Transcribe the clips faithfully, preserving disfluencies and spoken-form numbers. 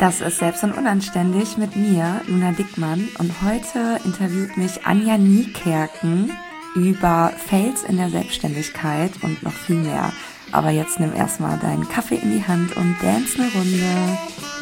Das ist Selbst und Unanständig mit mir, Luna Dickmann. Und heute interviewt mich Anja Niekerken über Fails in der Selbstständigkeit und noch viel mehr. Aber jetzt nimm erstmal deinen Kaffee in die Hand und dance eine Runde.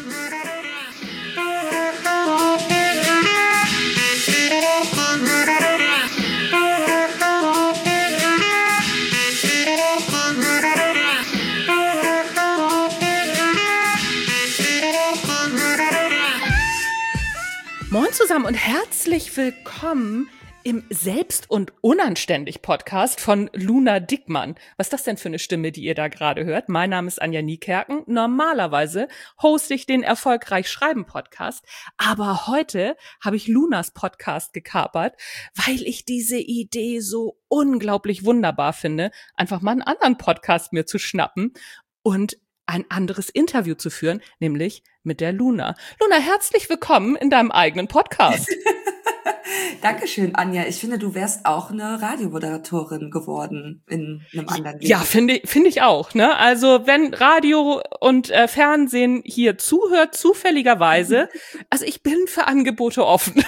Moin zusammen und herzlich willkommen im Selbst- und Unanständig-Podcast von Luna Dickmann. Was ist das denn für eine Stimme, die ihr da gerade hört? Mein Name ist Anja Niekerken. Normalerweise hoste ich den Erfolgreich Schreiben Podcast, aber heute habe ich Lunas Podcast gekapert, weil ich diese Idee so unglaublich wunderbar finde, einfach mal einen anderen Podcast mir zu schnappen und ein anderes Interview zu führen, nämlich mit der Luna. Luna, herzlich willkommen in deinem eigenen Podcast. Dankeschön, Anja. Ich finde, du wärst auch eine Radiomoderatorin geworden in einem anderen Leben. Ja, finde finde ich auch. Ne? Also wenn Radio und äh, Fernsehen hier zuhört, zufälligerweise, also ich bin für Angebote offen.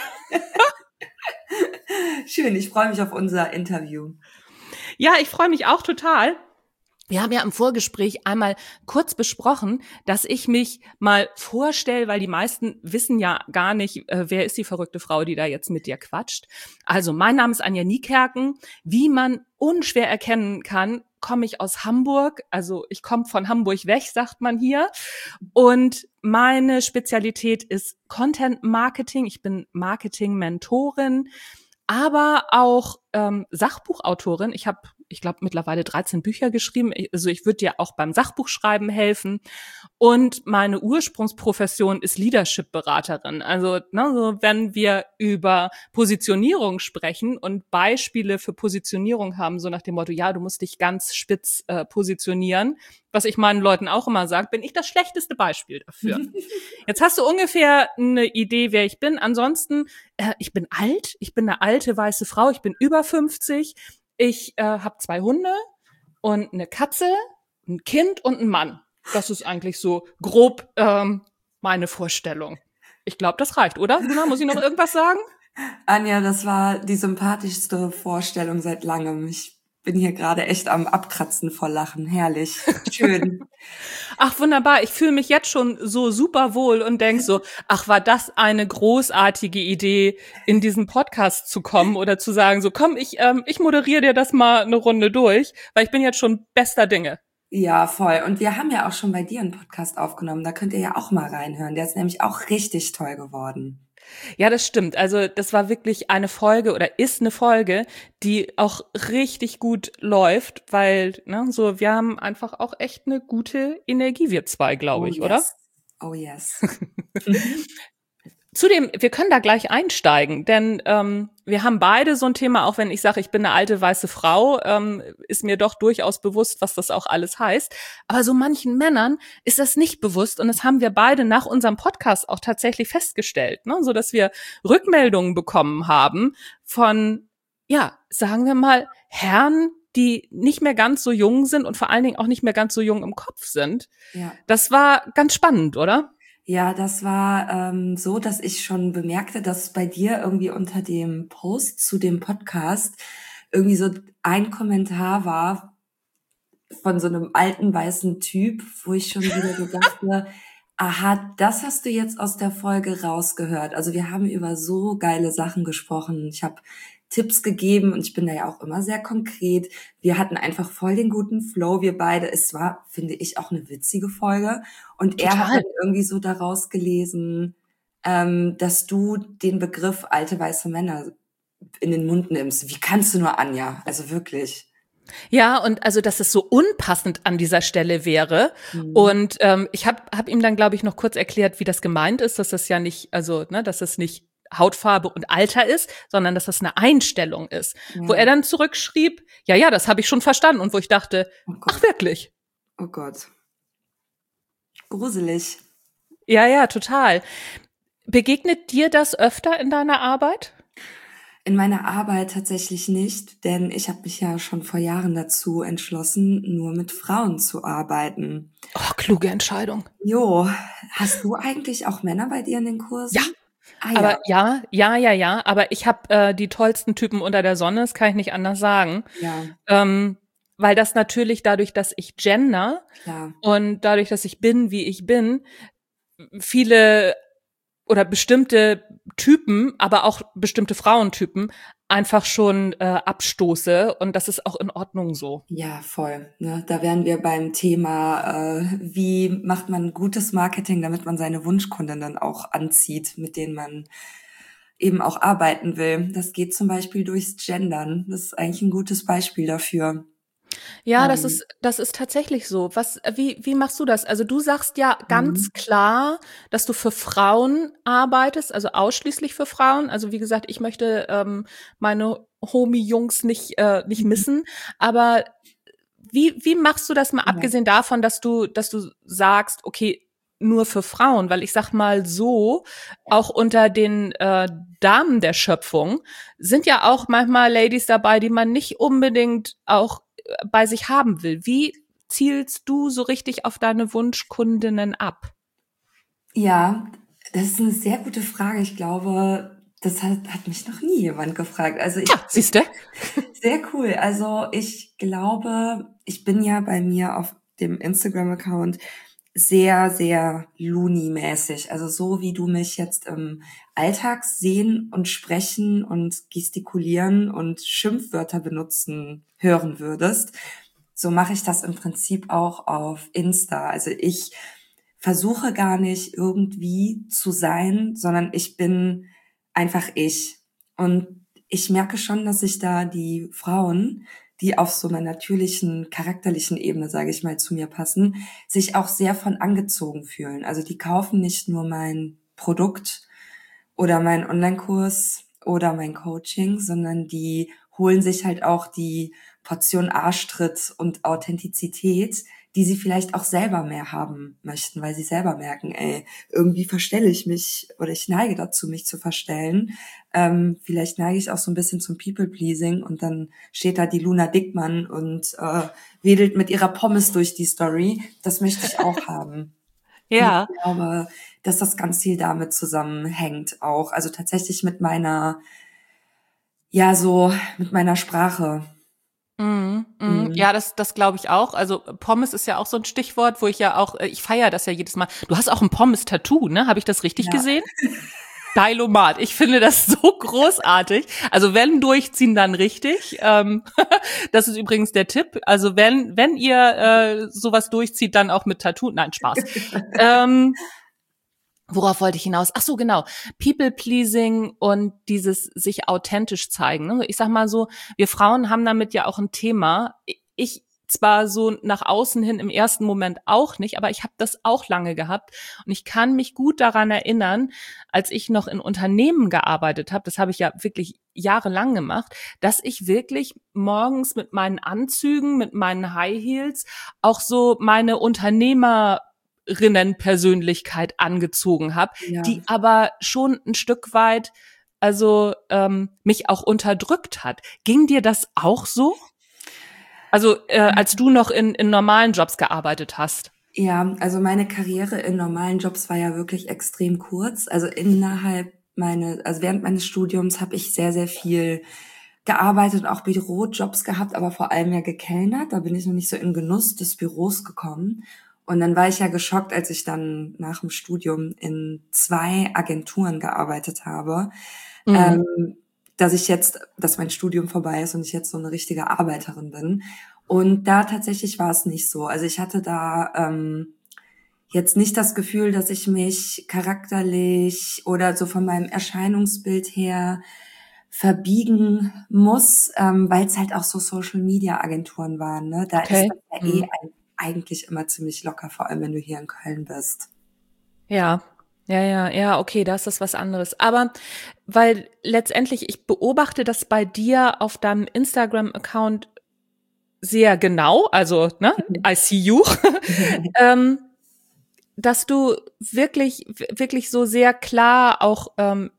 Schön, ich freue mich auf unser Interview. Ja, ich freue mich auch total. Wir haben ja im Vorgespräch einmal kurz besprochen, dass ich mich mal vorstelle, weil die meisten wissen ja gar nicht, äh, wer ist die verrückte Frau, die da jetzt mit dir quatscht. Also mein Name ist Anja Niekerken. Wie man unschwer erkennen kann, komme ich aus Hamburg. Also ich komme von Hamburg weg, sagt man hier. Und meine Spezialität ist Content Marketing. Ich bin Marketing-Mentorin, aber auch ähm, Sachbuchautorin. Ich habe, ich glaube, mittlerweile dreizehn Bücher geschrieben. Ich, also ich würde dir auch beim Sachbuchschreiben helfen. Und meine Ursprungsprofession ist Leadership-Beraterin. Also ne, so wenn wir über Positionierung sprechen und Beispiele für Positionierung haben, so nach dem Motto, ja, du musst dich ganz spitz äh, positionieren, was ich meinen Leuten auch immer sage, bin ich das schlechteste Beispiel dafür. Jetzt hast du ungefähr eine Idee, wer ich bin. Ansonsten, äh, ich bin alt, ich bin eine alte weiße Frau, ich bin über fünfzig, ich äh, habe zwei Hunde und eine Katze, ein Kind und einen Mann. Das ist eigentlich so grob ähm, meine Vorstellung. Ich glaube, das reicht, oder? Luna, muss ich noch irgendwas sagen? Anja, das war die sympathischste Vorstellung seit langem. Ich bin hier gerade echt am Abkratzen vor Lachen. Herrlich. Schön. Ach, wunderbar. Ich fühle mich jetzt schon so super wohl und denk so, ach, war das eine großartige Idee, in diesen Podcast zu kommen oder zu sagen, so komm, ich ähm, ich moderiere dir das mal eine Runde durch, weil ich bin jetzt schon bester Dinge. Ja, voll. Und wir haben ja auch schon bei dir einen Podcast aufgenommen. Da könnt ihr ja auch mal reinhören. Der ist nämlich auch richtig toll geworden. Ja, das stimmt. Also das war wirklich eine Folge oder ist eine Folge, die auch richtig gut läuft, weil ne, so wir haben einfach auch echt eine gute Energie, wir zwei, glaube ich, oh, oder? Yes. Oh yes. Zudem, wir können da gleich einsteigen, denn ähm, wir haben beide so ein Thema, auch wenn ich sage, ich bin eine alte weiße Frau, ähm, ist mir doch durchaus bewusst, was das auch alles heißt. Aber so manchen Männern ist das nicht bewusst und das haben wir beide nach unserem Podcast auch tatsächlich festgestellt, ne? So dass wir Rückmeldungen bekommen haben von, ja, sagen wir mal, Herren, die nicht mehr ganz so jung sind und vor allen Dingen auch nicht mehr ganz so jung im Kopf sind. Ja. Das war ganz spannend, oder? Ja, das war ähm, so, dass ich schon bemerkte, dass bei dir irgendwie unter dem Post zu dem Podcast irgendwie so ein Kommentar war von so einem alten weißen Typ, wo ich schon wieder so dachte, aha, das hast du jetzt aus der Folge rausgehört. Also wir haben über so geile Sachen gesprochen. Ich habe Tipps gegeben und ich bin da ja auch immer sehr konkret. Wir hatten einfach voll den guten Flow, wir beide. Es war, finde ich, auch eine witzige Folge. Und Total. Er hat dann irgendwie so daraus gelesen, ähm, dass du den Begriff alte weiße Männer in den Mund nimmst. Wie kannst du nur, Anja? Also wirklich. Ja, und also, dass es so unpassend an dieser Stelle wäre. Mhm. Und ähm, ich habe hab ihm dann, glaube ich, noch kurz erklärt, wie das gemeint ist, dass das ja nicht, also, ne, dass es nicht Hautfarbe und Alter ist, sondern dass das eine Einstellung ist. Ja. Wo er dann zurückschrieb, ja, ja, das habe ich schon verstanden. Und wo ich dachte, Oh Gott. ach wirklich? Oh Gott. Gruselig. Ja, ja, total. Begegnet dir das öfter in deiner Arbeit? In meiner Arbeit tatsächlich nicht, denn ich habe mich ja schon vor Jahren dazu entschlossen, nur mit Frauen zu arbeiten. Oh, kluge Entscheidung. Jo, Hast du eigentlich auch Männer bei dir in den Kursen? Ja. Ah, Aber ja, ja, ja, ja. Aber ich habe äh, die tollsten Typen unter der Sonne, das kann ich nicht anders sagen. Ja, Ähm, weil das natürlich dadurch, dass ich gender klar. und dadurch, dass ich bin, wie ich bin, viele oder bestimmte Typen, aber auch bestimmte Frauentypen einfach schon äh, abstoße. Und das ist auch in Ordnung so. Ja, voll. Ne? Da wären wir beim Thema, äh, wie macht man gutes Marketing, damit man seine Wunschkundinnen auch anzieht, mit denen man eben auch arbeiten will. Das geht zum Beispiel durchs Gendern. Das ist eigentlich ein gutes Beispiel dafür. Ja, das Ähm, ist, das ist tatsächlich so. Was, wie, wie machst du das? Also du sagst ja mhm. ganz klar, dass du für Frauen arbeitest, also ausschließlich für Frauen. Also wie gesagt, ich möchte ähm, meine Homie-Jungs nicht, äh, nicht missen. Aber wie, wie machst du das mal Ja. abgesehen davon, dass du, dass du sagst, okay, nur für Frauen? Weil ich sag mal so, auch unter den äh, Damen der Schöpfung sind ja auch manchmal Ladies dabei, die man nicht unbedingt auch äh, bei sich haben will. Wie zielst du so richtig auf deine Wunschkundinnen ab? Ja, das ist eine sehr gute Frage. Ich glaube, das hat, hat mich noch nie jemand gefragt. Also ich, Ja, siehste? sehr cool. Also ich glaube, ich bin ja bei mir auf dem Instagram-Account sehr, sehr Looney-mäßig. Also so wie du mich jetzt im Alltag sehen und sprechen und gestikulieren und Schimpfwörter benutzen hören würdest, so mache ich das im Prinzip auch auf Insta. Also ich versuche gar nicht irgendwie zu sein, sondern ich bin einfach ich. Und ich merke schon, dass sich da die Frauen, die auf so einer natürlichen, charakterlichen Ebene, sage ich mal, zu mir passen, sich auch sehr von angezogen fühlen. Also die kaufen nicht nur mein Produkt oder meinen Online-Kurs oder mein Coaching, sondern die holen sich halt auch die Portion Arschtritt und Authentizität, die sie vielleicht auch selber mehr haben möchten, weil sie selber merken, ey, irgendwie verstelle ich mich oder ich neige dazu, mich zu verstellen. Ähm, vielleicht neige ich auch so ein bisschen zum People-Pleasing und dann steht da die Luna Dickmann und äh, wedelt mit ihrer Pommes durch die Story. Das möchte ich auch haben. Und ich Ja. glaube, dass das ganz viel damit zusammenhängt auch. Also tatsächlich mit meiner, ja, so mit meiner Sprache. Mhm, mhm. Mhm. Ja, das, das glaube ich auch. Also Pommes ist ja auch so ein Stichwort, wo ich ja auch, äh, ich feiere das ja jedes Mal. Du hast auch ein Pommes-Tattoo, ne? Habe ich das richtig Ja, gesehen? Deilomat. Ich finde das so großartig. Also wenn durchziehen, dann richtig. Ähm, das ist übrigens der Tipp. Also wenn, wenn ihr äh, sowas durchzieht, dann auch mit Tattoo. Nein, Spaß. Ähm, Worauf wollte ich hinaus? Ach so, genau. People-pleasing und dieses sich authentisch zeigen. Ne? Ich sag mal so, wir Frauen haben damit ja auch ein Thema. Ich zwar so nach außen hin im ersten Moment auch nicht, aber ich habe das auch lange gehabt. Und ich kann mich gut daran erinnern, als ich noch in Unternehmen gearbeitet habe, das habe ich ja wirklich jahrelang gemacht, dass ich wirklich morgens mit meinen Anzügen, mit meinen High Heels auch so meine Unternehmer Persönlichkeit angezogen habe, ja. die aber schon ein Stück weit also ähm, mich auch unterdrückt hat. Ging dir das auch so? Also äh, als du noch in, in normalen Jobs gearbeitet hast? Ja, also meine Karriere in normalen Jobs war ja wirklich extrem kurz. Also innerhalb meine, also während meines Studiums habe ich sehr, sehr viel gearbeitet und auch Bürojobs gehabt, aber vor allem ja gekellnert. Da bin ich noch nicht so in Genuss des Büros gekommen. Und dann war ich ja geschockt, als ich dann nach dem Studium in zwei Agenturen gearbeitet habe, Mhm. ähm, dass ich jetzt, dass mein Studium vorbei ist und ich jetzt so eine richtige Arbeiterin bin. Und da tatsächlich war es nicht so. Also ich hatte da ähm, jetzt nicht das Gefühl, dass ich mich charakterlich oder so von meinem Erscheinungsbild her verbiegen muss, ähm, weil es halt auch so Social-Media-Agenturen waren. Ne? Da ist Okay. das ja eh Mhm. ein, eigentlich immer ziemlich locker, vor allem wenn du hier in Köln bist. Ja. Ja, ja, ja, okay, da ist das was anderes. Aber weil letztendlich, ich beobachte das bei dir auf deinem Instagram-Account sehr genau, also, ne, I see you, ähm, dass du wirklich, wirklich so sehr klar auch ähm, mit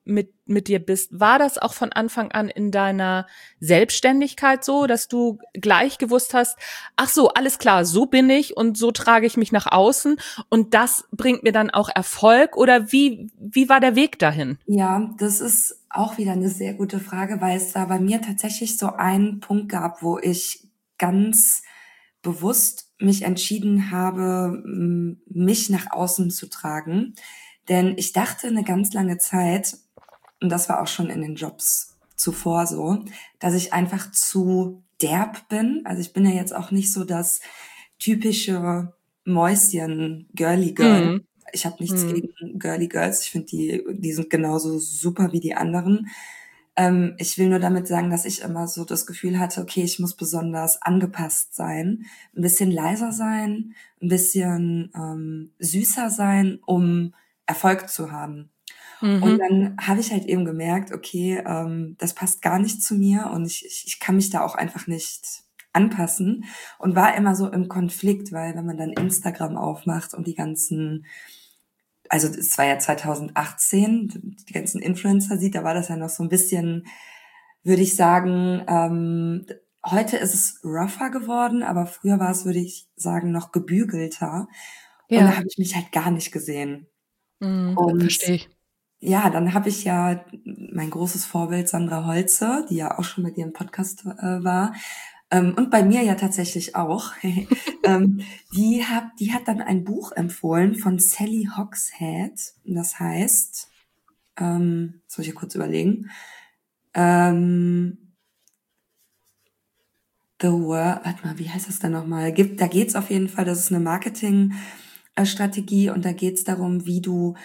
mit dir bist, war das auch von Anfang an in deiner Selbstständigkeit so, dass du gleich gewusst hast, ach so, alles klar, so bin ich und so trage ich mich nach außen und das bringt mir dann auch Erfolg? Oder wie, wie war der Weg dahin? Ja, das ist auch wieder eine sehr gute Frage, weil es da bei mir tatsächlich so einen Punkt gab, wo ich ganz bewusst mich entschieden habe, m- mich nach außen zu tragen. Denn ich dachte eine ganz lange Zeit, und das war auch schon in den Jobs zuvor so, dass ich einfach zu derb bin. Also ich bin ja jetzt auch nicht so das typische Mäuschen, Girly Girl. Mhm. Ich habe nichts Mhm. gegen Girly Girls. Ich finde, die, die sind genauso super wie die anderen. Ähm, ich will nur damit sagen, dass ich immer so das Gefühl hatte, okay, ich muss besonders angepasst sein, ein bisschen leiser sein, ein bisschen ähm, süßer sein, um Erfolg zu haben. Und Mhm. dann habe ich halt eben gemerkt, okay, ähm, das passt gar nicht zu mir und ich, ich, ich kann mich da auch einfach nicht anpassen und war immer so im Konflikt, weil wenn man dann Instagram aufmacht und die ganzen, also es war ja zwanzig achtzehn, die ganzen Influencer sieht, da war das ja noch so ein bisschen, würde ich sagen, ähm, heute ist es rougher geworden, aber früher war es, würde ich sagen, noch gebügelter. Und da Ja. habe ich mich halt gar nicht gesehen. Mhm. Und Verstehe ich. ja, dann habe ich ja mein großes Vorbild Sandra Holze, die ja auch schon mit dir im Podcast äh, war, ähm, und bei mir ja tatsächlich auch. ähm, die hat, die hat dann ein Buch empfohlen von Sally Hogshead. Das heißt, ähm, soll ich hier kurz überlegen? Ähm, The World, warte mal, wie heißt das denn nochmal? Gibt, da geht's auf jeden Fall, das ist eine Marketingstrategie und da geht's darum, wie du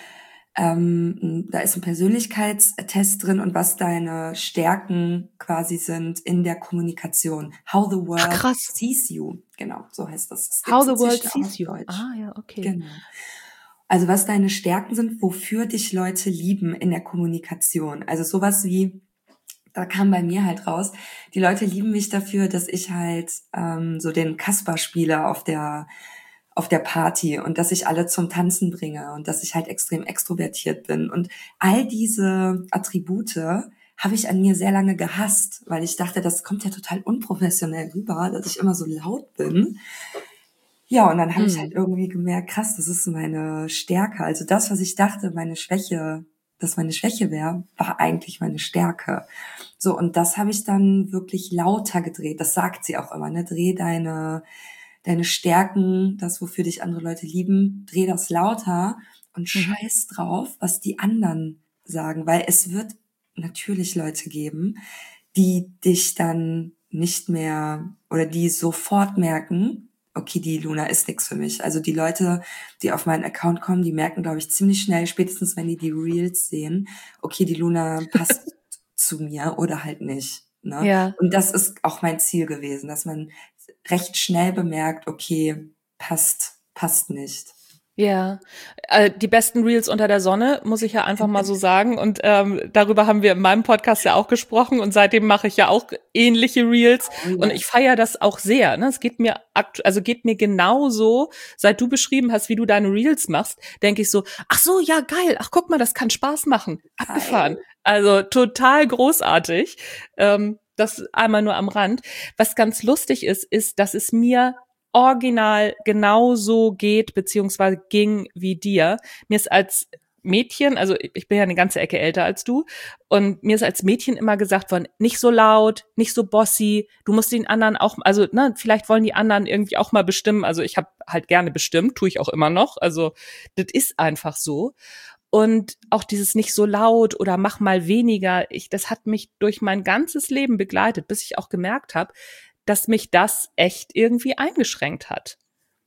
Ähm, da ist ein Persönlichkeitstest drin und was deine Stärken quasi sind in der Kommunikation. How the Ach, world krass. sees you. Genau, so heißt das. Es How gibt's the world inzwischen auch sees auf you. Deutsch. Ah, ja, okay. Genau. Also was deine Stärken sind, wofür dich Leute lieben in der Kommunikation. Also sowas wie, da kam bei mir halt raus, die Leute lieben mich dafür, dass ich halt ähm, so den Kasper spiele auf der auf der Party und dass ich alle zum Tanzen bringe und dass ich halt extrem extrovertiert bin. Und all diese Attribute habe ich an mir sehr lange gehasst, weil ich dachte, das kommt ja total unprofessionell rüber, dass ich immer so laut bin. Ja, und dann habe ich halt Mhm. irgendwie gemerkt, krass, das ist meine Stärke. Also das, was ich dachte, meine Schwäche, dass meine Schwäche wäre, war eigentlich meine Stärke. So, und das habe ich dann wirklich lauter gedreht. Das sagt sie auch immer, ne? Dreh deine, deine Stärken, das, wofür dich andere Leute lieben, dreh das lauter und Mhm. scheiß drauf, was die anderen sagen. Weil es wird natürlich Leute geben, die dich dann nicht mehr oder die sofort merken, okay, die Luna ist nix für mich. Also die Leute, die auf meinen Account kommen, die merken, glaube ich, ziemlich schnell, spätestens wenn die die Reels sehen, okay, die Luna passt zu mir oder halt nicht. Ne? Ja. Und das ist auch mein Ziel gewesen, dass man recht schnell bemerkt, okay, passt, passt nicht. Ja, äh, die besten Reels unter der Sonne, muss ich ja einfach mal so sagen. Und ähm, darüber haben wir in meinem Podcast ja auch gesprochen. Und seitdem mache ich ja auch ähnliche Reels. Oh Und ja. ich feiere das auch sehr. Ne? Es geht mir aktu- also geht mir genauso, seit du beschrieben hast, wie du deine Reels machst, denke ich so, ach so, ja, geil. Ach, guck mal, das kann Spaß machen. Abgefahren. Geil. Also total großartig. Ähm, das einmal nur am Rand. Was ganz lustig ist, ist, dass es mir original genauso geht, beziehungsweise ging wie dir. Mir ist als Mädchen, also ich bin ja eine ganze Ecke älter als du, und mir ist als Mädchen immer gesagt worden, nicht so laut, nicht so bossy, du musst den anderen auch, also ne, vielleicht wollen die anderen irgendwie auch mal bestimmen, also ich habe halt gerne bestimmt, tue ich auch immer noch, also das ist einfach so. Und auch dieses nicht so laut oder mach mal weniger, ich, das hat mich durch mein ganzes Leben begleitet, bis ich auch gemerkt habe, dass mich das echt irgendwie eingeschränkt hat.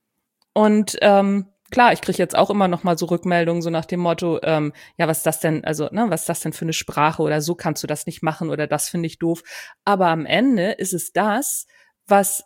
Und ähm, klar, ich kriege jetzt auch immer noch mal so Rückmeldungen so nach dem Motto, ähm, ja, was ist das denn, also ne, was ist das denn für eine Sprache oder so kannst du das nicht machen oder das finde ich doof. Aber am Ende ist es das, was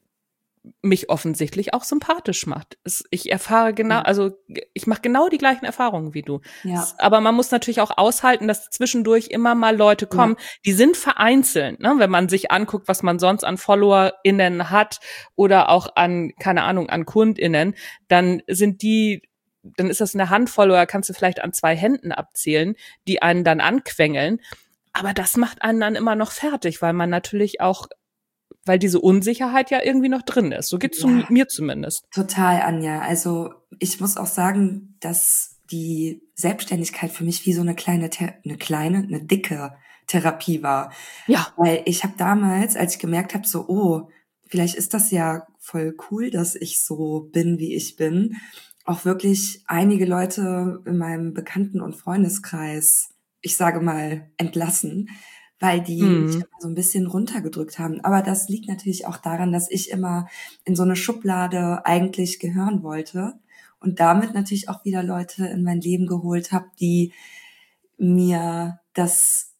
mich offensichtlich auch sympathisch macht. Es, ich erfahre genau, Ja. also ich mache genau die gleichen Erfahrungen wie du. Ja. Es, aber man muss natürlich auch aushalten, dass zwischendurch immer mal Leute kommen, Ja. die sind vereinzelt, ne? Wenn man sich anguckt, was man sonst an FollowerInnen hat oder auch an, keine Ahnung, an KundInnen, dann sind die dann ist das eine Handvoll oder kannst du vielleicht an zwei Händen abzählen, die einen dann anquengeln. Aber das macht einen dann immer noch fertig, weil man natürlich auch, weil diese Unsicherheit ja irgendwie noch drin ist. So geht's Ja, zu mir zumindest. total, Anja. Also ich muss auch sagen, dass die Selbstständigkeit für mich wie so eine kleine, Ther- eine kleine, eine dicke Therapie war. Ja. Weil ich habe damals, als ich gemerkt habe, so, oh, vielleicht ist das ja voll cool, dass ich so bin, wie ich bin, auch wirklich einige Leute in meinem Bekannten- und Freundeskreis, ich sage mal, entlassen, weil die mich Mhm. immer so ein bisschen runtergedrückt haben. Aber das liegt natürlich auch daran, dass ich immer in so eine Schublade eigentlich gehören wollte und damit natürlich auch wieder Leute in mein Leben geholt habe, die mir das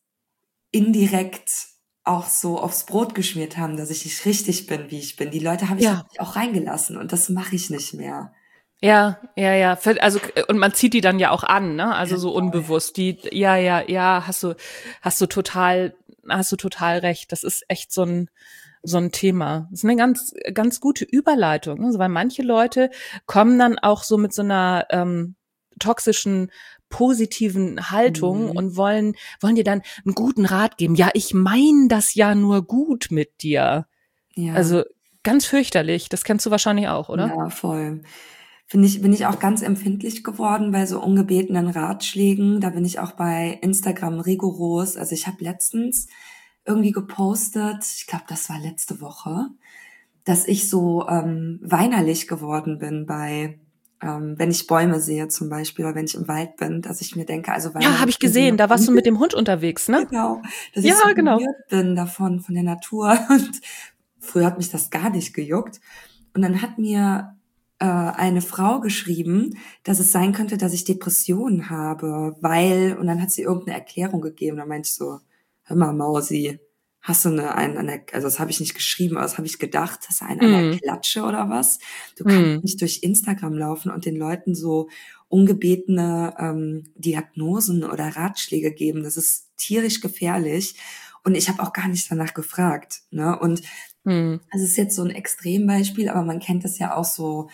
indirekt auch so aufs Brot geschmiert haben, dass ich nicht richtig bin, wie ich bin. Die Leute habe ich Ja. natürlich auch reingelassen und das mache ich nicht mehr. Ja, ja, ja. Für- Also, und man zieht die dann ja auch an, ne? Also so Genau. unbewusst. Die, ja, ja, ja, hast du, hast du total, hast du total recht. Das ist echt so ein, so ein Thema. Das ist eine ganz, ganz gute Überleitung, ne? Also, weil manche Leute kommen dann auch so mit so einer ähm, toxischen, positiven Haltung Mhm. und wollen, wollen dir dann einen guten Rat geben. Ja, ich mein das ja nur gut mit dir. Ja, Also ganz fürchterlich. Das kennst du wahrscheinlich auch, oder? ja, voll. Finde ich, bin ich auch ganz empfindlich geworden bei so ungebetenen Ratschlägen. Da bin ich auch bei Instagram rigoros. Also ich habe letztens irgendwie gepostet, ich glaube, das war letzte Woche, dass ich so ähm, weinerlich geworden bin bei, ähm, wenn ich Bäume sehe zum Beispiel oder wenn ich im Wald bin, dass ich mir denke, also Ja, habe weinerlich ich im Sinne gesehen. Da warst von, du mit dem Hund unterwegs, ne? genau, dass Ja, ich so genau. berührt bin davon, von der Natur. Und früher hat mich das gar nicht gejuckt. Und dann hat mir äh, eine Frau geschrieben, dass es sein könnte, dass ich Depressionen habe, weil, und dann hat sie irgendeine Erklärung gegeben. Da meinte ich so, hör mal, Mausi, hast du eine, einen an der, also das habe ich nicht geschrieben, aber das habe ich gedacht, hast du einen an der Hm, Klatsche oder was? Du kannst hm, nicht durch Instagram laufen und den Leuten so ungebetene ähm, Diagnosen oder Ratschläge geben. Das ist tierisch gefährlich. Und ich habe auch gar nicht danach gefragt. Ne? Und hm. es ist jetzt so ein Extrembeispiel, aber man kennt das ja auch so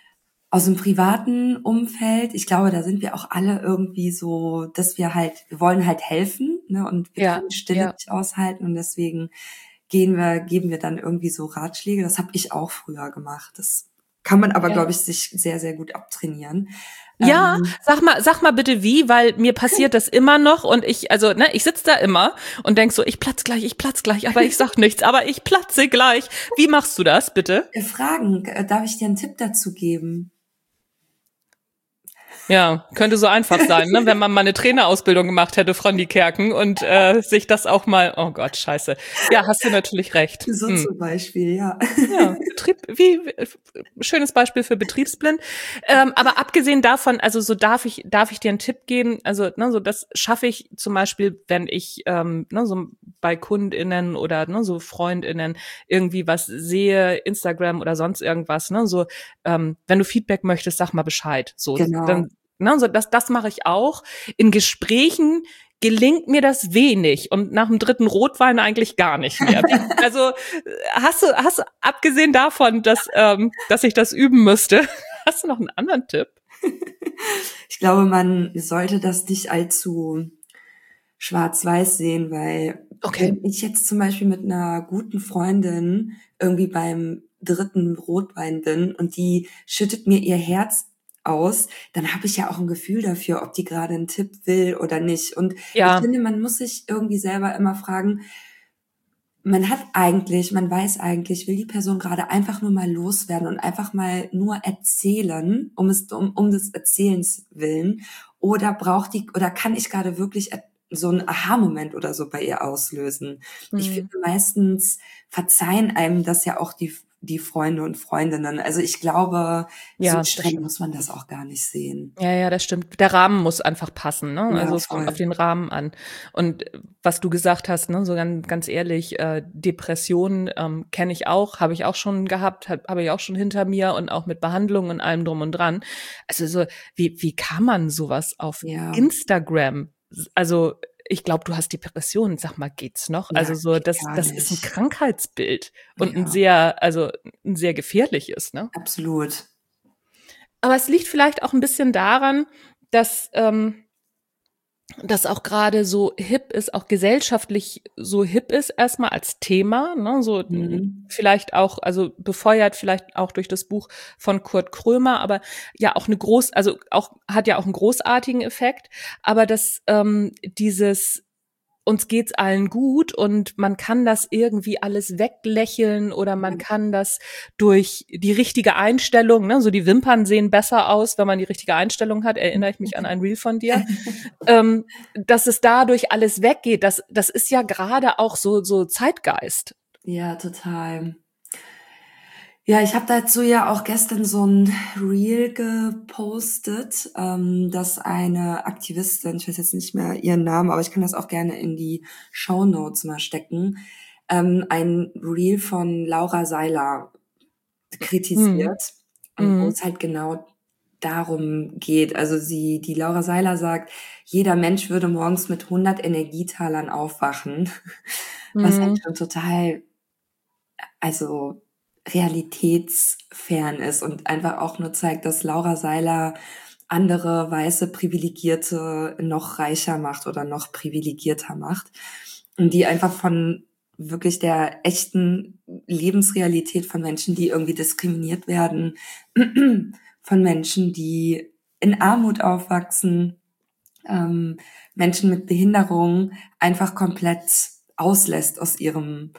aus dem privaten Umfeld. Ich glaube, da sind wir auch alle irgendwie so, dass wir halt, wir wollen halt helfen, ne? Und wir Ja, können Stille ja, nicht aushalten und deswegen gehen wir, geben wir dann irgendwie so Ratschläge. Das habe ich auch früher gemacht. Das kann man aber, ja. glaube ich, sich sehr, sehr gut abtrainieren. Ja, Ähm, sag mal, sag mal bitte wie, weil mir passiert das immer noch und ich, also, ne, ich sitz da immer und denk so, ich platz gleich, ich platz gleich, aber ich sag nichts, aber ich platze gleich. Wie machst du das, bitte? Fragen, äh, darf ich dir einen Tipp dazu geben? Ja, könnte so einfach sein, ne? Wenn man mal eine Trainerausbildung gemacht hätte, Frau Niekerken, und äh, sich das auch mal, oh Gott, scheiße. Ja, hast du natürlich recht. So Hm. zum Beispiel, ja. Ja, Betrieb, wie, schönes Beispiel für betriebsblind. Ähm, aber abgesehen davon, also so darf ich, darf ich dir einen Tipp geben, also, ne, so das schaffe ich zum Beispiel, wenn ich, ähm, ne, so bei KundInnen oder, ne, so FreundInnen irgendwie was sehe, Instagram oder sonst irgendwas, ne, so, ähm, wenn du Feedback möchtest, sag mal Bescheid. So, Genau. dann, ne, so, das, das mache ich auch. In Gesprächen gelingt mir das wenig und nach dem dritten Rotwein eigentlich gar nicht mehr. Wie, also hast du, hast du, abgesehen davon, dass, ähm, dass ich das üben müsste, hast du noch einen anderen Tipp? Ich glaube, man sollte das nicht allzu schwarz-weiß sehen, weil Okay. wenn ich jetzt zum Beispiel mit einer guten Freundin irgendwie beim dritten Rotwein bin und die schüttet mir ihr Herz aus, dann habe ich ja auch ein Gefühl dafür, ob die gerade einen Tipp will oder nicht. Und ich Ja, finde, man muss sich irgendwie selber immer fragen, man hat eigentlich, man weiß eigentlich, will die Person gerade einfach nur mal loswerden und einfach mal nur erzählen, um es, um, um des Erzählens willen, oder braucht die, oder kann ich gerade wirklich et- so einen Aha-Moment oder so bei ihr auslösen? Ich finde, hm. meistens verzeihen einem das ja auch die, die Freunde und Freundinnen. Also ich glaube, so Ja, das streng stimmt. muss man das auch gar nicht sehen. Ja, ja, das stimmt. Der Rahmen muss einfach passen, ne? Ja, Also es kommt auf voll. den Rahmen an. Und äh, was du gesagt hast, ne, so ganz, ganz ehrlich, äh, Depressionen ähm, kenne ich auch, habe ich auch schon gehabt, habe hab ich auch schon hinter mir und auch mit Behandlung und allem drum und dran. Also so, wie, wie kann man sowas auf Ja, Instagram? Also ich glaube, du hast Depressionen. Sag mal, geht's noch? ja, Also so, geht das, gar das ist ein nicht. Krankheitsbild und ein Ja, sehr, also ein sehr gefährliches, ne? absolut. aber es liegt vielleicht auch ein bisschen daran, dass ähm, das auch gerade so hip ist, auch gesellschaftlich so hip ist, erstmal als Thema, ne, so Mhm. vielleicht auch, also befeuert vielleicht auch durch das Buch von Kurt Krömer, aber ja auch eine groß, also auch, hat ja auch einen großartigen Effekt, aber dass ähm, dieses uns geht's allen gut und man kann das irgendwie alles weglächeln oder man kann das durch die richtige Einstellung, ne, so die Wimpern sehen besser aus, wenn man die richtige Einstellung hat, erinnere ich mich an ein Reel von dir, ähm, dass es dadurch alles weggeht, das, das ist ja gerade auch so, so Zeitgeist. Ja, total. Ja, ich habe dazu ja auch gestern so ein Reel gepostet, ähm, dass eine Aktivistin, ich weiß jetzt nicht mehr ihren Namen, aber ich kann das auch gerne in die Shownotes mal stecken, ähm, ein Reel von Laura Seiler Mhm. kritisiert und wo Mhm. es halt genau darum geht. Also sie, die Laura Seiler sagt, jeder Mensch würde morgens mit hundert Energietalern aufwachen, was halt Mhm. schon total, also realitätsfern ist und einfach auch nur zeigt, dass Laura Seiler andere weiße Privilegierte noch reicher macht oder noch privilegierter macht und die einfach von wirklich der echten Lebensrealität von Menschen, die irgendwie diskriminiert werden, von Menschen, die in Armut aufwachsen, ähm, Menschen mit Behinderung einfach komplett auslässt aus ihrem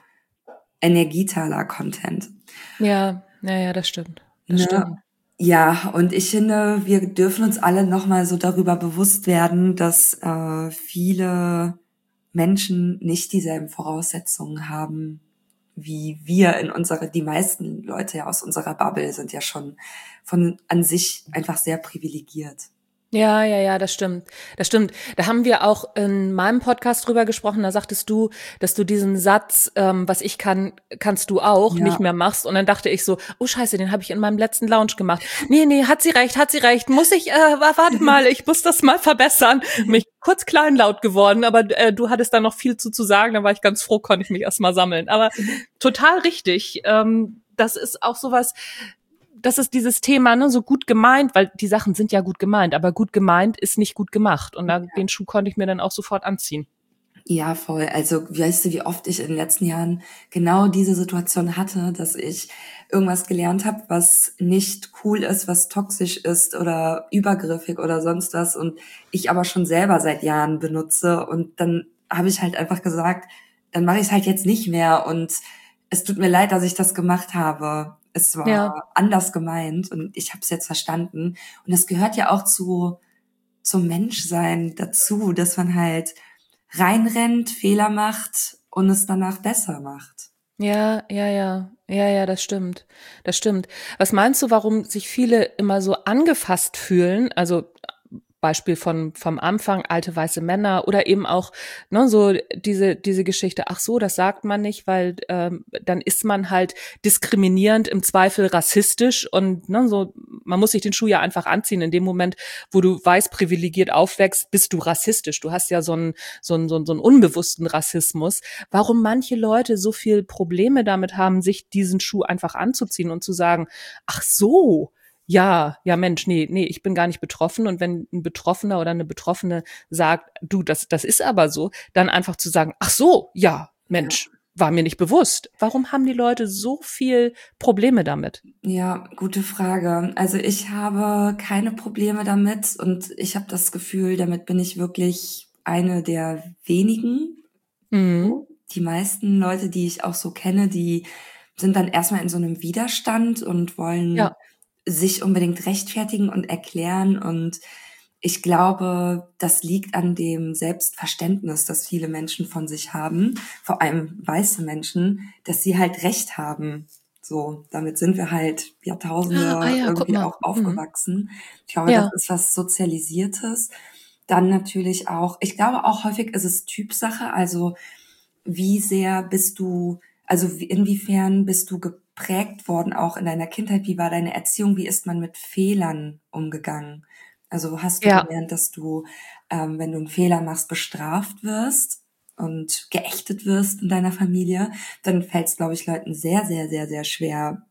Energietaler-Content. Ja, ja, ja, das stimmt. Das Ne? stimmt. Ja, und ich finde, wir dürfen uns alle nochmal so darüber bewusst werden, dass äh, viele Menschen nicht dieselben Voraussetzungen haben, wie wir in unserer, die meisten Leute ja aus unserer Bubble sind ja schon von an sich einfach sehr privilegiert. Ja, ja, ja, das stimmt. Das stimmt. Da haben wir auch in meinem Podcast drüber gesprochen. Da sagtest du, dass du diesen Satz, ähm, was ich kann, kannst du auch, nicht Ja, mehr machst. Und dann dachte ich so, oh Scheiße, den habe ich in meinem letzten Lounge gemacht. Nee, nee, hat sie recht, hat sie recht. Muss ich, äh, wa- warte mal, ich muss das mal verbessern. Mich kurz kleinlaut geworden, aber äh, du hattest da noch viel zu, zu sagen. Da war ich ganz froh, konnte ich mich erst mal sammeln. Aber total richtig. Ähm, das ist auch sowas, das ist dieses Thema, ne, so gut gemeint, weil die Sachen sind ja gut gemeint, aber gut gemeint ist nicht gut gemacht. Und da, den Schuh konnte ich mir dann auch sofort anziehen. ja, voll. Also, weißt du, wie oft ich in den letzten Jahren genau diese Situation hatte, dass ich irgendwas gelernt habe, was nicht cool ist, was toxisch ist oder übergriffig oder sonst was und ich aber schon selber seit Jahren benutze und dann habe ich halt einfach gesagt, dann mache ich es halt jetzt nicht mehr und es tut mir leid, dass ich das gemacht habe. Es Ja, war anders gemeint und ich habe es jetzt verstanden und das gehört ja auch zu zum Menschsein dazu, dass man halt reinrennt, Fehler macht und es danach besser macht. ja, ja, ja, ja, ja, das stimmt. Das stimmt. Was meinst du, warum sich viele immer so angefasst fühlen? Also Beispiel von vom Anfang, alte weiße Männer oder eben auch ne, so diese diese Geschichte. Ach so, das sagt man nicht, weil ähm, dann ist man halt diskriminierend, im Zweifel rassistisch und ne, so. Man muss sich den Schuh ja einfach anziehen. In dem Moment, wo du weiß privilegiert aufwächst, bist du rassistisch. Du hast ja so einen so einen so einen, so einen unbewussten Rassismus. Warum manche Leute so viel Probleme damit haben, sich diesen Schuh einfach anzuziehen und zu sagen, ach so. Ja, ja Mensch, nee, nee, ich bin gar nicht betroffen. Und wenn ein Betroffener oder eine Betroffene sagt, du, das, das ist aber so, dann einfach zu sagen, ach so, ja, Ja. Mensch, war mir nicht bewusst. Warum haben die Leute so viel Probleme damit? Ja, gute Frage. Also ich habe keine Probleme damit und ich habe das Gefühl, damit bin ich wirklich eine der wenigen. Mhm. So. Die meisten Leute, die ich auch so kenne, die sind dann erstmal in so einem Widerstand und wollen Ja, sich unbedingt rechtfertigen und erklären. Und ich glaube, das liegt an dem Selbstverständnis, das viele Menschen von sich haben, vor allem weiße Menschen, dass sie halt Recht haben. So, damit sind wir halt ah, ah Jahrtausende ja, guck irgendwie mal. auch Mhm. aufgewachsen. Ich glaube, das Ja, ist was Sozialisiertes. Dann natürlich auch, ich glaube auch häufig ist es Typsache, also wie sehr bist du, also wie- inwiefern bist du geprägt worden auch in deiner Kindheit? Wie war deine Erziehung? Wie ist man mit Fehlern umgegangen? Also hast du ja, gelernt, dass du, ähm, wenn du einen Fehler machst, bestraft wirst und geächtet wirst in deiner Familie? Dann fällt es, glaube ich, Leuten sehr, sehr, sehr, sehr schwer,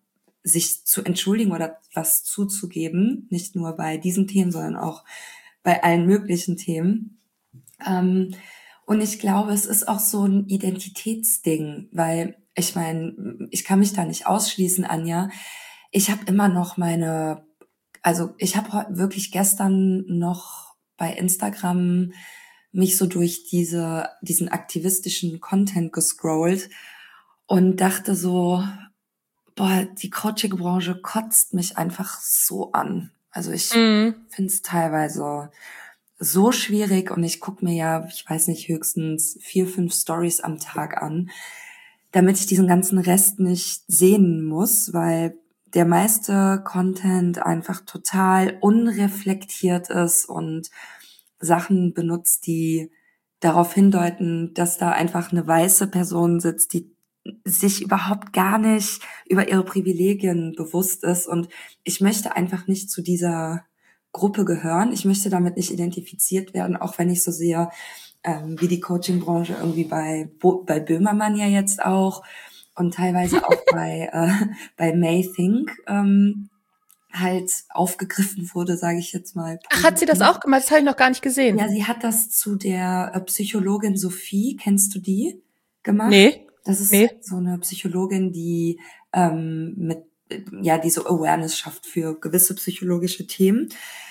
sich zu entschuldigen oder was zuzugeben, nicht nur bei diesen Themen, sondern auch bei allen möglichen Themen. Ähm, und ich glaube, es ist auch so ein Identitätsding, weil ich meine, ich kann mich da nicht ausschließen, Anja. Ich habe immer noch meine, also ich habe wirklich gestern noch bei Instagram mich so durch diese diesen aktivistischen Content gescrollt und dachte so, boah, die Coaching-Branche kotzt mich einfach so an. Also ich Mhm. finde es teilweise so schwierig und ich gucke mir ja, ich weiß nicht, höchstens vier, fünf Stories am Tag an, damit ich diesen ganzen Rest nicht sehen muss, weil der meiste Content einfach total unreflektiert ist und Sachen benutzt, die darauf hindeuten, dass da einfach eine weiße Person sitzt, die sich überhaupt gar nicht über ihre Privilegien bewusst ist. Und ich möchte einfach nicht zu dieser Gruppe gehören. Ich möchte damit nicht identifiziert werden, auch wenn ich so sehe, ähm, wie die Coaching-Branche irgendwie bei, Bo- bei Böhmermann ja jetzt auch und teilweise auch bei, äh, bei May Think ähm, halt aufgegriffen wurde, sage ich jetzt mal. Ach, hat sie das auch gemacht? Das habe ich noch gar nicht gesehen. Ja, sie hat das zu der äh, Psychologin Sophie, kennst du die, gemacht? Nee, Das ist nee. halt so eine Psychologin, die ähm, mit äh, ja die so Awareness schafft für gewisse psychologische Themen,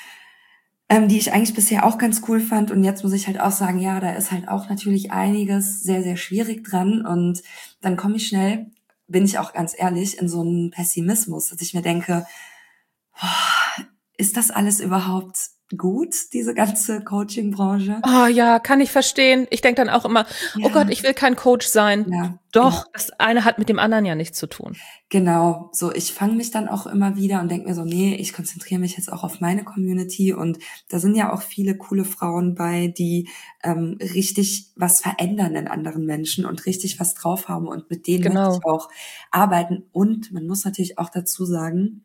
ähm, die ich eigentlich bisher auch ganz cool fand. Und jetzt muss ich halt auch sagen, ja, da ist halt auch natürlich einiges sehr, sehr schwierig dran. Und dann komme ich schnell, bin ich auch ganz ehrlich, in so einen Pessimismus, dass ich mir denke, boah, ist das alles überhaupt gut, diese ganze Coaching-Branche? Oh ja, kann ich verstehen. Ich denke dann auch immer, oh Gott, Ja, ich will kein Coach sein. ja, Doch, das eine hat mit dem anderen ja nichts zu tun. genau. So, ich fange mich dann auch immer wieder und denke mir so, nee, ich konzentriere mich jetzt auch auf meine Community und da sind ja auch viele coole Frauen bei, die ähm, richtig was verändern in anderen Menschen und richtig was drauf haben und mit denen möchte Genau. ich auch arbeiten. Und man muss natürlich auch dazu sagen,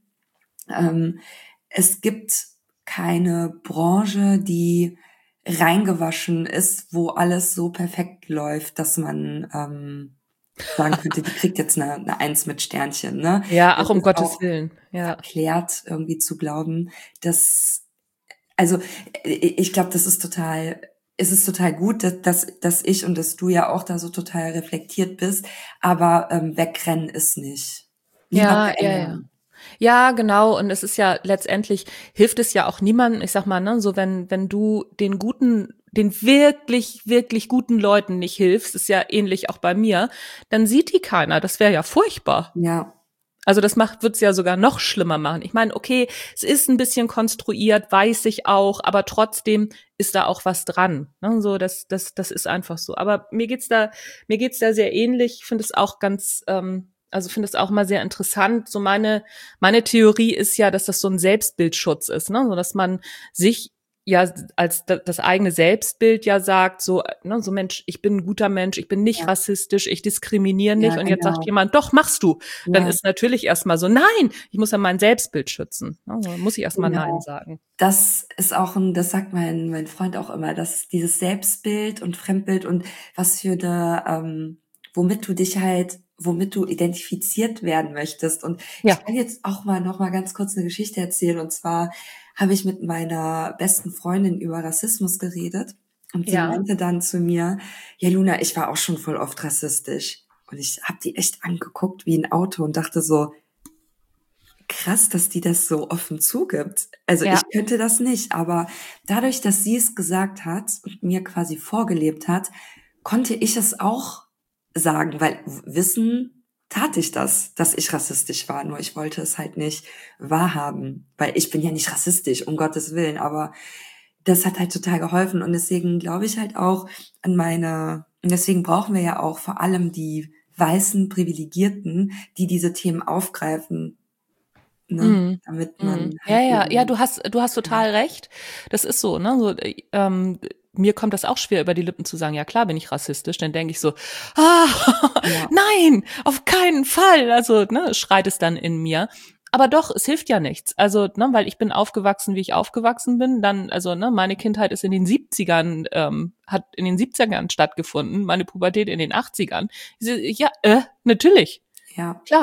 ähm, es gibt keine Branche, die reingewaschen ist, wo alles so perfekt läuft, dass man ähm, sagen könnte, die kriegt jetzt eine, eine Eins mit Sternchen. Ne? Ja, Das ach, um ist Gottes auch Willen. Ja. verklärt, irgendwie zu glauben, dass, also äh, ich glaube, das ist total, es ist total gut, dass, dass, dass ich und dass du ja auch da so total reflektiert bist, aber ähm, wegrennen ist nicht. Lieber Ja, ja, ja. verändern. Ja, genau. Und es ist ja letztendlich, hilft es ja auch niemandem. Ich sag mal, ne, so wenn, wenn du den guten, den wirklich, wirklich guten Leuten nicht hilfst, ist ja ähnlich auch bei mir, dann sieht die keiner. Das wäre ja furchtbar. Ja, Also das macht, wird's ja sogar noch schlimmer machen. Ich meine, okay, es ist ein bisschen konstruiert, weiß ich auch, aber trotzdem ist da auch was dran. Ne? So, das, das, das ist einfach so. Aber mir geht's da, mir geht's da sehr ähnlich. Ich finde es auch ganz, ähm, also finde es auch mal sehr interessant. So meine, meine Theorie ist ja, dass das so ein Selbstbildschutz ist, ne? So dass man sich ja als da- das eigene Selbstbild ja sagt, so, ne, so Mensch, ich bin ein guter Mensch, ich bin nicht ja, rassistisch, ich diskriminiere nicht. ja, Und jetzt sagt genau. jemand, doch, machst du. Dann Ja, ist natürlich erstmal so, nein, ich muss ja mein Selbstbild schützen. Ne? So muss ich erstmal Nein genau. sagen. Das ist auch ein, das sagt mein, mein Freund auch immer, dass dieses Selbstbild und Fremdbild und was für eine, ähm, womit du dich halt, womit du identifiziert werden möchtest. Und Ja, ich kann jetzt auch mal noch mal ganz kurz eine Geschichte erzählen. Und zwar habe ich mit meiner besten Freundin über Rassismus geredet. Und sie ja. meinte dann zu mir, ja Luna, ich war auch schon voll oft rassistisch. Und ich habe die echt angeguckt wie ein Auto und dachte so, krass, dass die das so offen zugibt. Also Ja, ich könnte das nicht, aber dadurch, dass sie es gesagt hat und mir quasi vorgelebt hat, konnte ich es auch sagen, weil wissen tat ich das, dass ich rassistisch war, nur ich wollte es halt nicht wahrhaben, weil ich bin ja nicht rassistisch, um Gottes Willen, aber das hat halt total geholfen und deswegen glaube ich halt auch an meine, und deswegen brauchen wir ja auch vor allem die weißen Privilegierten, die diese Themen aufgreifen, ne, mhm. damit Mhm. man Ja, halt ja, ja, eben, du hast, du hast ja, total recht. Das ist so, ne? So, äh, ähm, mir kommt das auch schwer über die Lippen zu sagen, ja klar bin ich rassistisch. Dann denke ich so, ah, ja, nein, auf keinen Fall. Also, ne, schreit es dann in mir. Aber doch, es hilft ja nichts. Also, ne, weil ich bin aufgewachsen, wie ich aufgewachsen bin. Dann, also, ne, meine Kindheit ist in den siebzigern, ähm, hat in den siebzigern stattgefunden, meine Pubertät in den achtzigern. Ich so, ja, äh, natürlich. ja, Klar,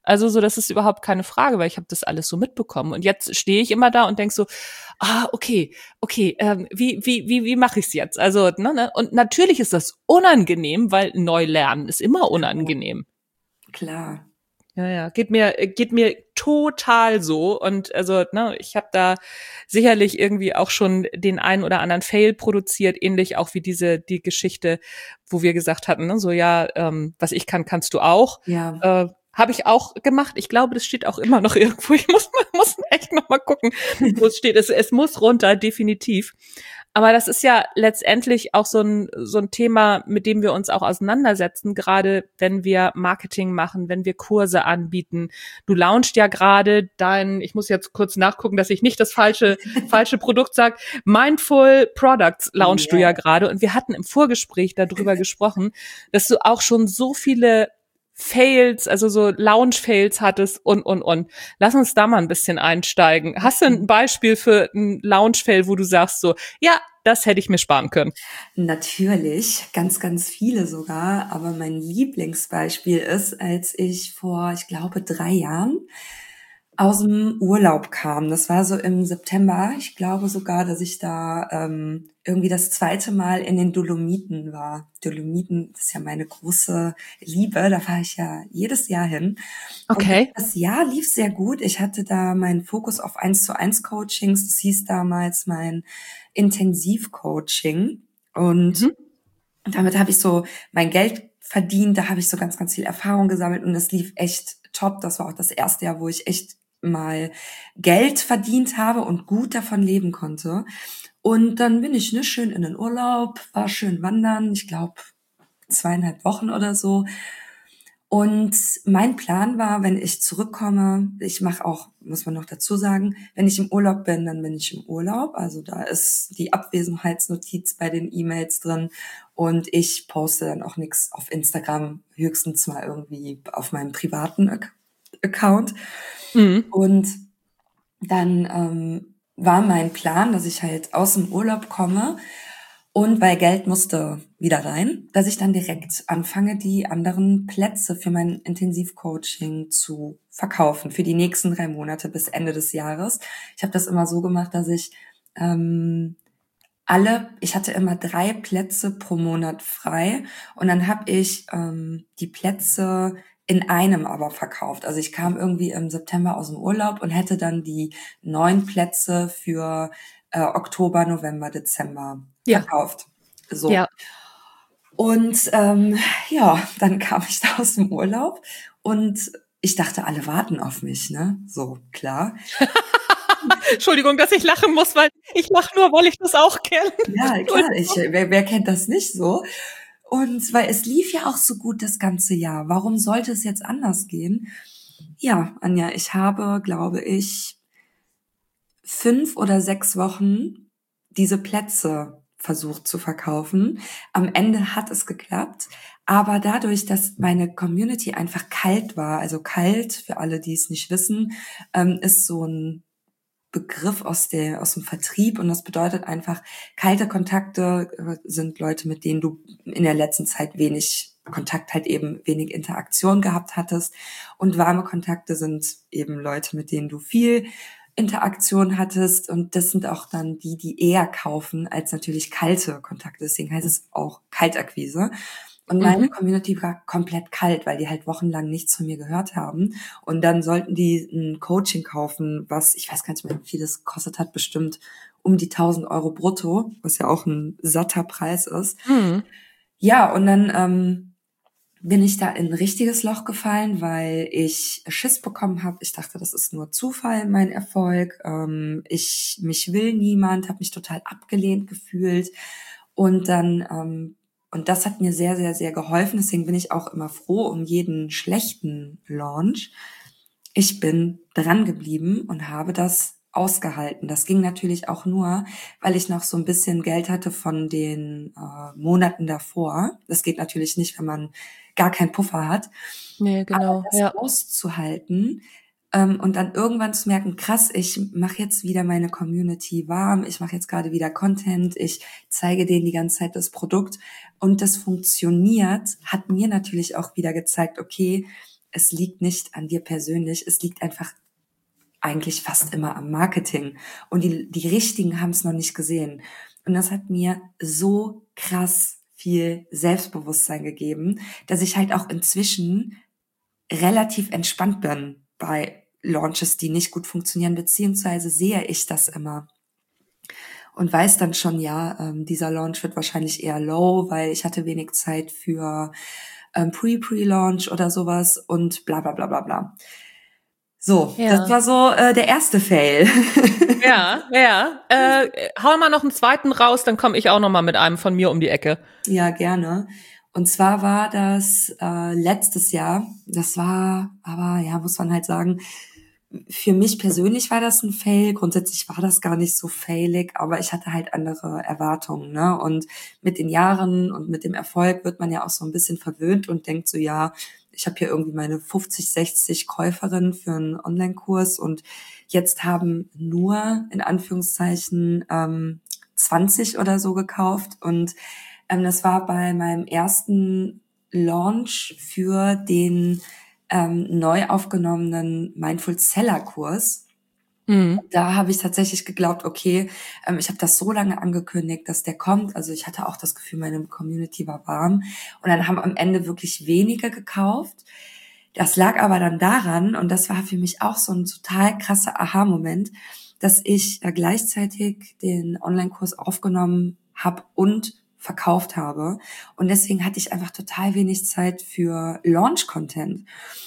Also so, das ist überhaupt keine Frage, weil ich habe das alles so mitbekommen. Und jetzt stehe ich immer da und denk so, ah, okay, okay, ähm, wie wie wie wie mache ich's jetzt? Also, ne, ne? Und natürlich ist das unangenehm, weil neu lernen ist immer unangenehm. Klar. Ja, ja, geht mir geht mir total so. Und also, ne, ich habe da sicherlich irgendwie auch schon den einen oder anderen Fail produziert, ähnlich auch wie diese die Geschichte, wo wir gesagt hatten, ne, so ja, ähm, was ich kann, kannst du auch. Ja. Äh, habe ich auch gemacht. Ich glaube, das steht auch immer noch irgendwo. Ich muss muss echt noch mal gucken, wo es steht. Es, es muss runter, definitiv. Aber das ist ja letztendlich auch so ein so ein Thema, mit dem wir uns auch auseinandersetzen, gerade wenn wir Marketing machen, wenn wir Kurse anbieten. Du launchst ja gerade dein, ich muss jetzt kurz nachgucken, dass ich nicht das falsche falsche Produkt sage, Mindful Products launchst du ja gerade. Und wir hatten im Vorgespräch darüber gesprochen, dass du auch schon so viele Fails, also so Launch-Fails hattest und, und, und. Lass uns da mal ein bisschen einsteigen. Hast du ein Beispiel für einen Launch-Fail, wo du sagst so, ja, das hätte ich mir sparen können? Natürlich, ganz, ganz viele sogar. Aber mein Lieblingsbeispiel ist, als ich vor, ich glaube, drei Jahren aus dem Urlaub kam. Das war so im September. Ich glaube sogar, dass ich da ähm, irgendwie das zweite Mal in den Dolomiten war. Dolomiten, das ist ja meine große Liebe. Da fahre ich ja jedes Jahr hin. Okay. Und das Jahr lief sehr gut. Ich hatte da meinen Fokus auf eins zu eins Coachings. Das hieß damals mein Intensivcoaching. Und Mhm. damit habe ich so mein Geld verdient. Da habe ich so ganz, ganz viel Erfahrung gesammelt. Und es lief echt top. Das war auch das erste Jahr, wo ich echt mal Geld verdient habe und gut davon leben konnte. Und dann bin ich ne, schön in den Urlaub, war schön wandern, ich glaube zweieinhalb Wochen oder so. Und mein Plan war, wenn ich zurückkomme, ich mache auch, muss man noch dazu sagen, wenn ich im Urlaub bin, dann bin ich im Urlaub. Also da ist die Abwesenheitsnotiz bei den E-Mails drin und ich poste dann auch nichts auf Instagram, höchstens mal irgendwie auf meinem privaten Ac- Account. Mhm. Und dann ähm, war mein Plan, dass ich halt aus dem Urlaub komme und weil Geld musste wieder rein, dass ich dann direkt anfange, die anderen Plätze für mein Intensivcoaching zu verkaufen für die nächsten drei Monate bis Ende des Jahres. Ich habe das immer so gemacht, dass ich ähm, alle, ich hatte immer drei Plätze pro Monat frei und dann habe ich ähm, die Plätze in einem aber verkauft. Also ich kam irgendwie im September aus dem Urlaub und hätte dann die neun Plätze für äh, Oktober, November, Dezember Ja. verkauft. So. Ja. Und ähm, ja, dann kam ich da aus dem Urlaub und ich dachte, alle warten auf mich, ne? So, klar. Entschuldigung, dass ich lachen muss, weil ich lache nur, weil ich das auch kenne. Ja, klar, ich, wer, wer kennt das nicht so? Und weil es lief ja auch so gut das ganze Jahr. Warum sollte es jetzt anders gehen? Ja, Anja, ich habe, glaube ich, fünf oder sechs Wochen diese Plätze versucht zu verkaufen. Am Ende hat es geklappt. Aber dadurch, dass meine Community einfach kalt war, also kalt, für alle, die es nicht wissen, ähm, ist so ein Begriff aus der aus dem Vertrieb und das bedeutet einfach, kalte Kontakte äh, sind Leute, mit denen du in der letzten Zeit wenig Kontakt, halt eben wenig Interaktion gehabt hattest und warme Kontakte sind eben Leute, mit denen du viel Interaktion hattest und das sind auch dann die, die eher kaufen als natürlich kalte Kontakte. Deswegen heißt es auch Kaltakquise. Und meine Mhm. Community war komplett kalt, weil die halt wochenlang nichts von mir gehört haben. Und dann sollten die ein Coaching kaufen, was, ich weiß gar nicht mehr, wie viel das gekostet hat, bestimmt um die tausend Euro brutto, was ja auch ein satter Preis ist. Mhm. Ja, und dann ähm, bin ich da in ein richtiges Loch gefallen, weil ich Schiss bekommen habe. Ich dachte, das ist nur Zufall, mein Erfolg. Ähm, ich mich will niemand, habe mich total abgelehnt gefühlt. Und dann ähm, und das hat mir sehr, sehr, sehr geholfen. Deswegen bin ich auch immer froh um jeden schlechten Launch. Ich bin dran geblieben und habe das ausgehalten. Das ging natürlich auch nur, weil ich noch so ein bisschen Geld hatte von den äh, Monaten davor. Das geht natürlich nicht, wenn man gar keinen Puffer hat. Nee, Aber genau. das Ja. auszuhalten ähm, und dann irgendwann zu merken, krass, ich mache jetzt wieder meine Community warm, ich mache jetzt gerade wieder Content, ich zeige denen die ganze Zeit das Produkt und das funktioniert, hat mir natürlich auch wieder gezeigt, okay, es liegt nicht an dir persönlich, es liegt einfach eigentlich fast immer am Marketing. Und die, die Richtigen haben es noch nicht gesehen. Und das hat mir so krass viel Selbstbewusstsein gegeben, dass ich halt auch inzwischen relativ entspannt bin bei Launches, die nicht gut funktionieren, beziehungsweise sehe ich das immer und weiß dann schon, ja, ähm, dieser Launch wird wahrscheinlich eher low, weil ich hatte wenig Zeit für ähm, Pre-Pre-Launch oder sowas und bla bla bla bla bla. So, Ja. das war so äh, der erste Fail. Ja, ja. Äh, hau mal noch einen zweiten raus, dann komme ich auch noch mal mit einem von mir um die Ecke. Ja, gerne. Und zwar war das äh, letztes Jahr. Das war, aber ja, muss man halt sagen, für mich persönlich war das ein Fail. Grundsätzlich war das gar nicht so failig, aber ich hatte halt andere Erwartungen, ne? Und mit den Jahren und mit dem Erfolg wird man ja auch so ein bisschen verwöhnt und denkt so, ja, ich habe hier irgendwie meine fünfzig, sechzig Käuferinnen für einen Online-Kurs und jetzt haben nur, in Anführungszeichen, ähm, zwanzig oder so gekauft. Und ähm, das war bei meinem ersten Launch für den ähm, neu aufgenommenen Mindful Seller Kurs. Mhm. Da habe ich tatsächlich geglaubt, okay, ähm, ich habe das so lange angekündigt, dass der kommt. Also ich hatte auch das Gefühl, meine Community war warm. Und dann haben am Ende wirklich wenige gekauft. Das lag aber dann daran, und das war für mich auch so ein total krasser Aha-Moment, dass ich äh, gleichzeitig den Online-Kurs aufgenommen habe und verkauft habe. Und deswegen hatte ich einfach total wenig Zeit für Launch-Content.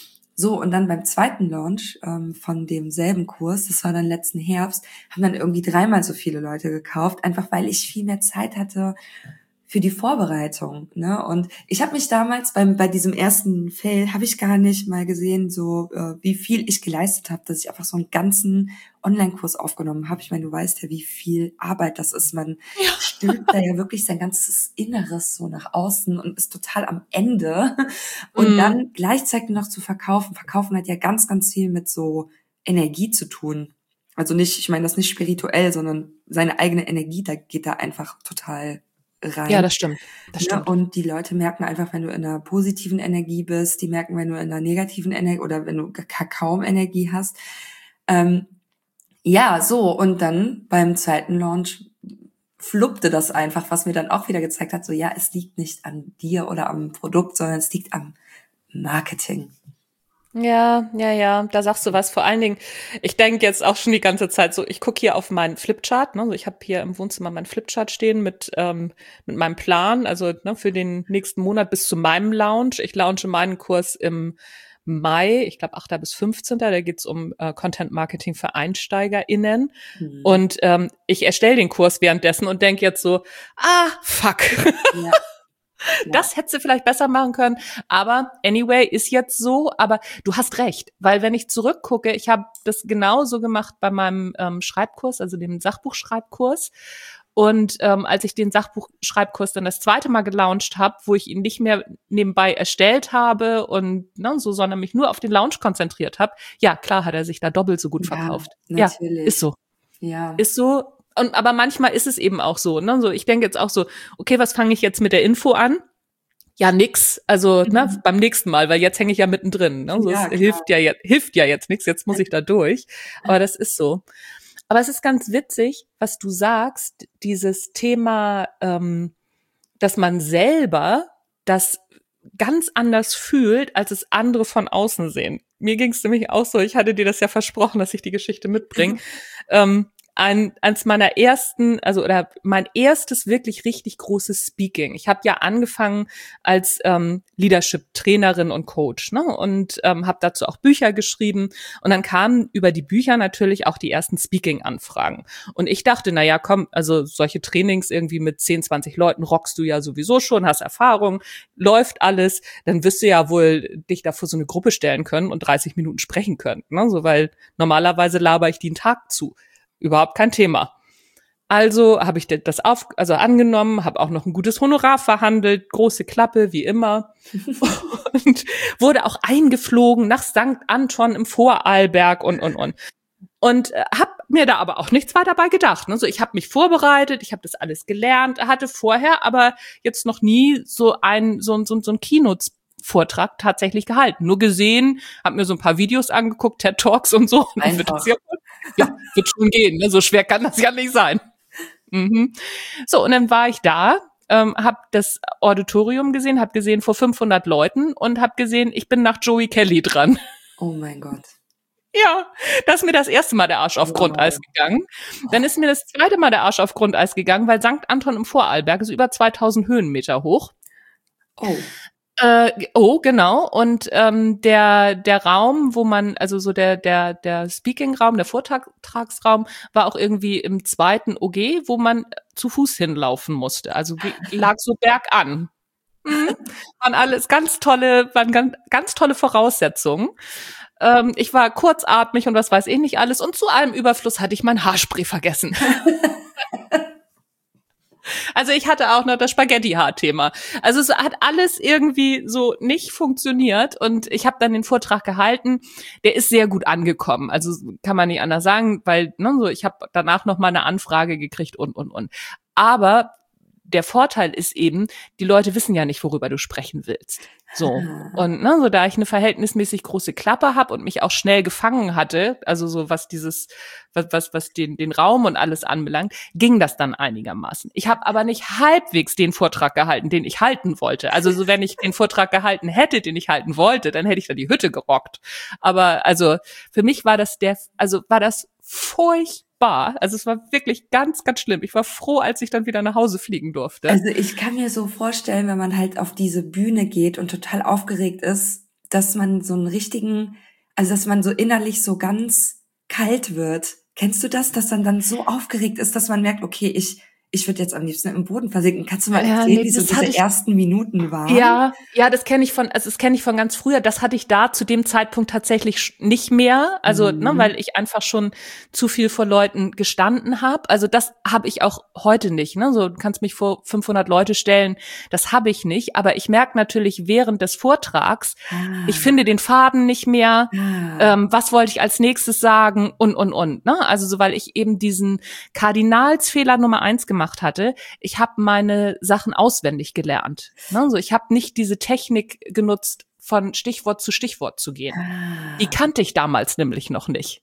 So, und dann beim zweiten Launch ähm, von demselben Kurs, das war dann letzten Herbst, haben dann irgendwie dreimal so viele Leute gekauft, einfach weil ich viel mehr Zeit hatte für die Vorbereitung, ne? Und ich habe mich damals beim bei diesem ersten Fail habe ich gar nicht mal gesehen, so äh, wie viel ich geleistet habe, dass ich einfach so einen ganzen Online-Kurs aufgenommen habe. Ich meine, du weißt ja, wie viel Arbeit das ist. Man Ja. stülpt da ja wirklich sein ganzes Inneres so nach außen und ist total am Ende. Und Mhm. dann gleichzeitig noch zu verkaufen. Verkaufen hat ja ganz, ganz viel mit so Energie zu tun. Also nicht, ich meine das nicht spirituell, sondern seine eigene Energie, da geht da einfach total rein. Ja, das stimmt. Das Ne? stimmt. Und die Leute merken einfach, wenn du in einer positiven Energie bist, die merken, wenn du in einer negativen Energie oder wenn du ka- kaum Energie hast. Ähm, ja, so. Und dann beim zweiten Launch fluppte das einfach, was mir dann auch wieder gezeigt hat, so ja, es liegt nicht an dir oder am Produkt, sondern es liegt am Marketing. Ja, ja, ja, da sagst du was. Vor allen Dingen, ich denke jetzt auch schon die ganze Zeit so, ich gucke hier auf meinen Flipchart, ne? Also ich habe hier im Wohnzimmer meinen Flipchart stehen mit ähm, mit meinem Plan, also ne, für den nächsten Monat bis zu meinem Launch. Ich launche meinen Kurs im Mai, ich glaube achter bis fünfzehnter Da geht's um äh, Content Marketing für EinsteigerInnen. Hm. Und ähm, ich erstelle den Kurs währenddessen und denke jetzt so, ah, fuck. Ja. Ja. Das hätte sie vielleicht besser machen können, aber anyway, ist jetzt so, aber du hast recht, weil wenn ich zurückgucke, ich habe das genauso gemacht bei meinem ähm, Schreibkurs, also dem Sachbuchschreibkurs, und ähm, als ich den Sachbuchschreibkurs dann das zweite Mal gelauncht habe, wo ich ihn nicht mehr nebenbei erstellt habe und ne, so, sondern mich nur auf den Launch konzentriert habe, ja, klar hat er sich da doppelt so gut Ja, verkauft. natürlich. Ja, ist so. Ja. Ist so. Und aber manchmal ist es eben auch so, ne? So, ich denke jetzt auch so, okay, was fange ich jetzt mit der Info an? Ja, nix. Also, Mhm. ne, beim nächsten Mal, weil jetzt hänge ich ja mittendrin. Ne? So, Ja, es klar. hilft ja jetzt, hilft ja jetzt nichts, jetzt muss ich da durch. Aber das ist so. Aber es ist ganz witzig, was du sagst, dieses Thema, ähm, dass man selber das ganz anders fühlt, als es andere von außen sehen. Mir ging es nämlich auch so, ich hatte dir das ja versprochen, dass ich die Geschichte mitbringe. ähm, ein, eins meiner ersten, also oder mein erstes wirklich richtig großes Speaking. Ich habe ja angefangen als ähm, Leadership-Trainerin und Coach, ne, und ähm, habe dazu auch Bücher geschrieben. Und dann kamen über die Bücher natürlich auch die ersten Speaking-Anfragen. Und ich dachte, na ja, komm, also solche Trainings irgendwie mit zehn, zwanzig Leuten rockst du ja sowieso schon, hast Erfahrung, läuft alles, dann wirst du ja wohl dich da vor so eine Gruppe stellen können und dreißig Minuten sprechen können, ne, so, weil normalerweise laber ich die einen Tag zu. Überhaupt kein Thema. Also habe ich das auf, also angenommen, habe auch noch ein gutes Honorar verhandelt, große Klappe, wie immer. Und wurde auch eingeflogen nach Sankt Anton im Vorarlberg und, und, und. Und äh, habe mir da aber auch nichts weiter bei gedacht. Ne? So, ich habe mich vorbereitet, ich habe das alles gelernt, hatte vorher aber jetzt noch nie so ein so, so, so ein Keynote Vortrag tatsächlich gehalten. Nur gesehen, habe mir so ein paar Videos angeguckt, TED Talks und so. Und dann wird das ja, ja, wird schon gehen. Ne? So schwer kann das ja nicht sein. Mhm. So, und dann war ich da, ähm, habe das Auditorium gesehen, habe gesehen vor fünfhundert Leuten und habe gesehen, ich bin nach Joey Kelly dran. Oh mein Gott. Ja, da ist mir das erste Mal der Arsch auf wow. Grundeis gegangen. Dann ist mir das zweite Mal der Arsch auf Grundeis gegangen, weil Sankt Anton im Vorarlberg ist über zweitausend Höhenmeter hoch. Oh. Äh, oh, genau. Und ähm, der der Raum, wo man, also so der der der Speaking-Raum, der Vortragsraum, war auch irgendwie im zweiten O G, wo man zu Fuß hinlaufen musste. Also lag so bergan. Mhm. Waren alles ganz tolle, waren ganz, ganz tolle Voraussetzungen. Ähm, ich war kurzatmig und was weiß ich nicht alles. Und zu allem Überfluss hatte ich mein Haarspray vergessen. Also ich hatte auch noch das Spaghetti-Haar-Thema. Also es hat alles irgendwie so nicht funktioniert und ich habe dann den Vortrag gehalten. Der ist sehr gut angekommen. Also kann man nicht anders sagen, weil ne, so ich habe danach noch mal eine Anfrage gekriegt und und und. Aber der Vorteil ist eben, die Leute wissen ja nicht, worüber du sprechen willst. So. Und ne, so da ich eine verhältnismäßig große Klappe habe und mich auch schnell gefangen hatte, also so was dieses, was, was, was den, den Raum und alles anbelangt, ging das dann einigermaßen. Ich habe aber nicht halbwegs den Vortrag gehalten, den ich halten wollte. Also so, wenn ich den Vortrag gehalten hätte, den ich halten wollte, dann hätte ich da die Hütte gerockt. Aber also für mich war das der, also war das furchtbar. Also es war wirklich ganz, ganz schlimm. Ich war froh, als ich dann wieder nach Hause fliegen durfte. Also ich kann mir so vorstellen, wenn man halt auf diese Bühne geht und total aufgeregt ist, dass man so einen richtigen, also dass man so innerlich so ganz kalt wird. Kennst du das, dass man dann so aufgeregt ist, dass man merkt, okay, ich ich würde jetzt am liebsten im Boden versinken. Kannst du mal ja, erzählen, nee, wie so diese ich, ersten Minuten waren? Ja, ja, das kenne ich von, also das kenne ich von ganz früher. Das hatte ich da zu dem Zeitpunkt tatsächlich nicht mehr. Also, Mhm. ne, weil ich einfach schon zu viel vor Leuten gestanden habe. Also das habe ich auch heute nicht. Ne, so du kannst mich vor fünfhundert Leute stellen. Das habe ich nicht. Aber ich merke natürlich während des Vortrags, Ah. ich finde den Faden nicht mehr. Ah. Ähm, was wollte ich als nächstes sagen und und und. Ne, also so, weil ich eben diesen Kardinalsfehler Nummer eins gemacht hatte. Ich habe meine Sachen auswendig gelernt. Ne? Also ich habe nicht diese Technik genutzt, von Stichwort zu Stichwort zu gehen. Ah. Die kannte ich damals nämlich noch nicht.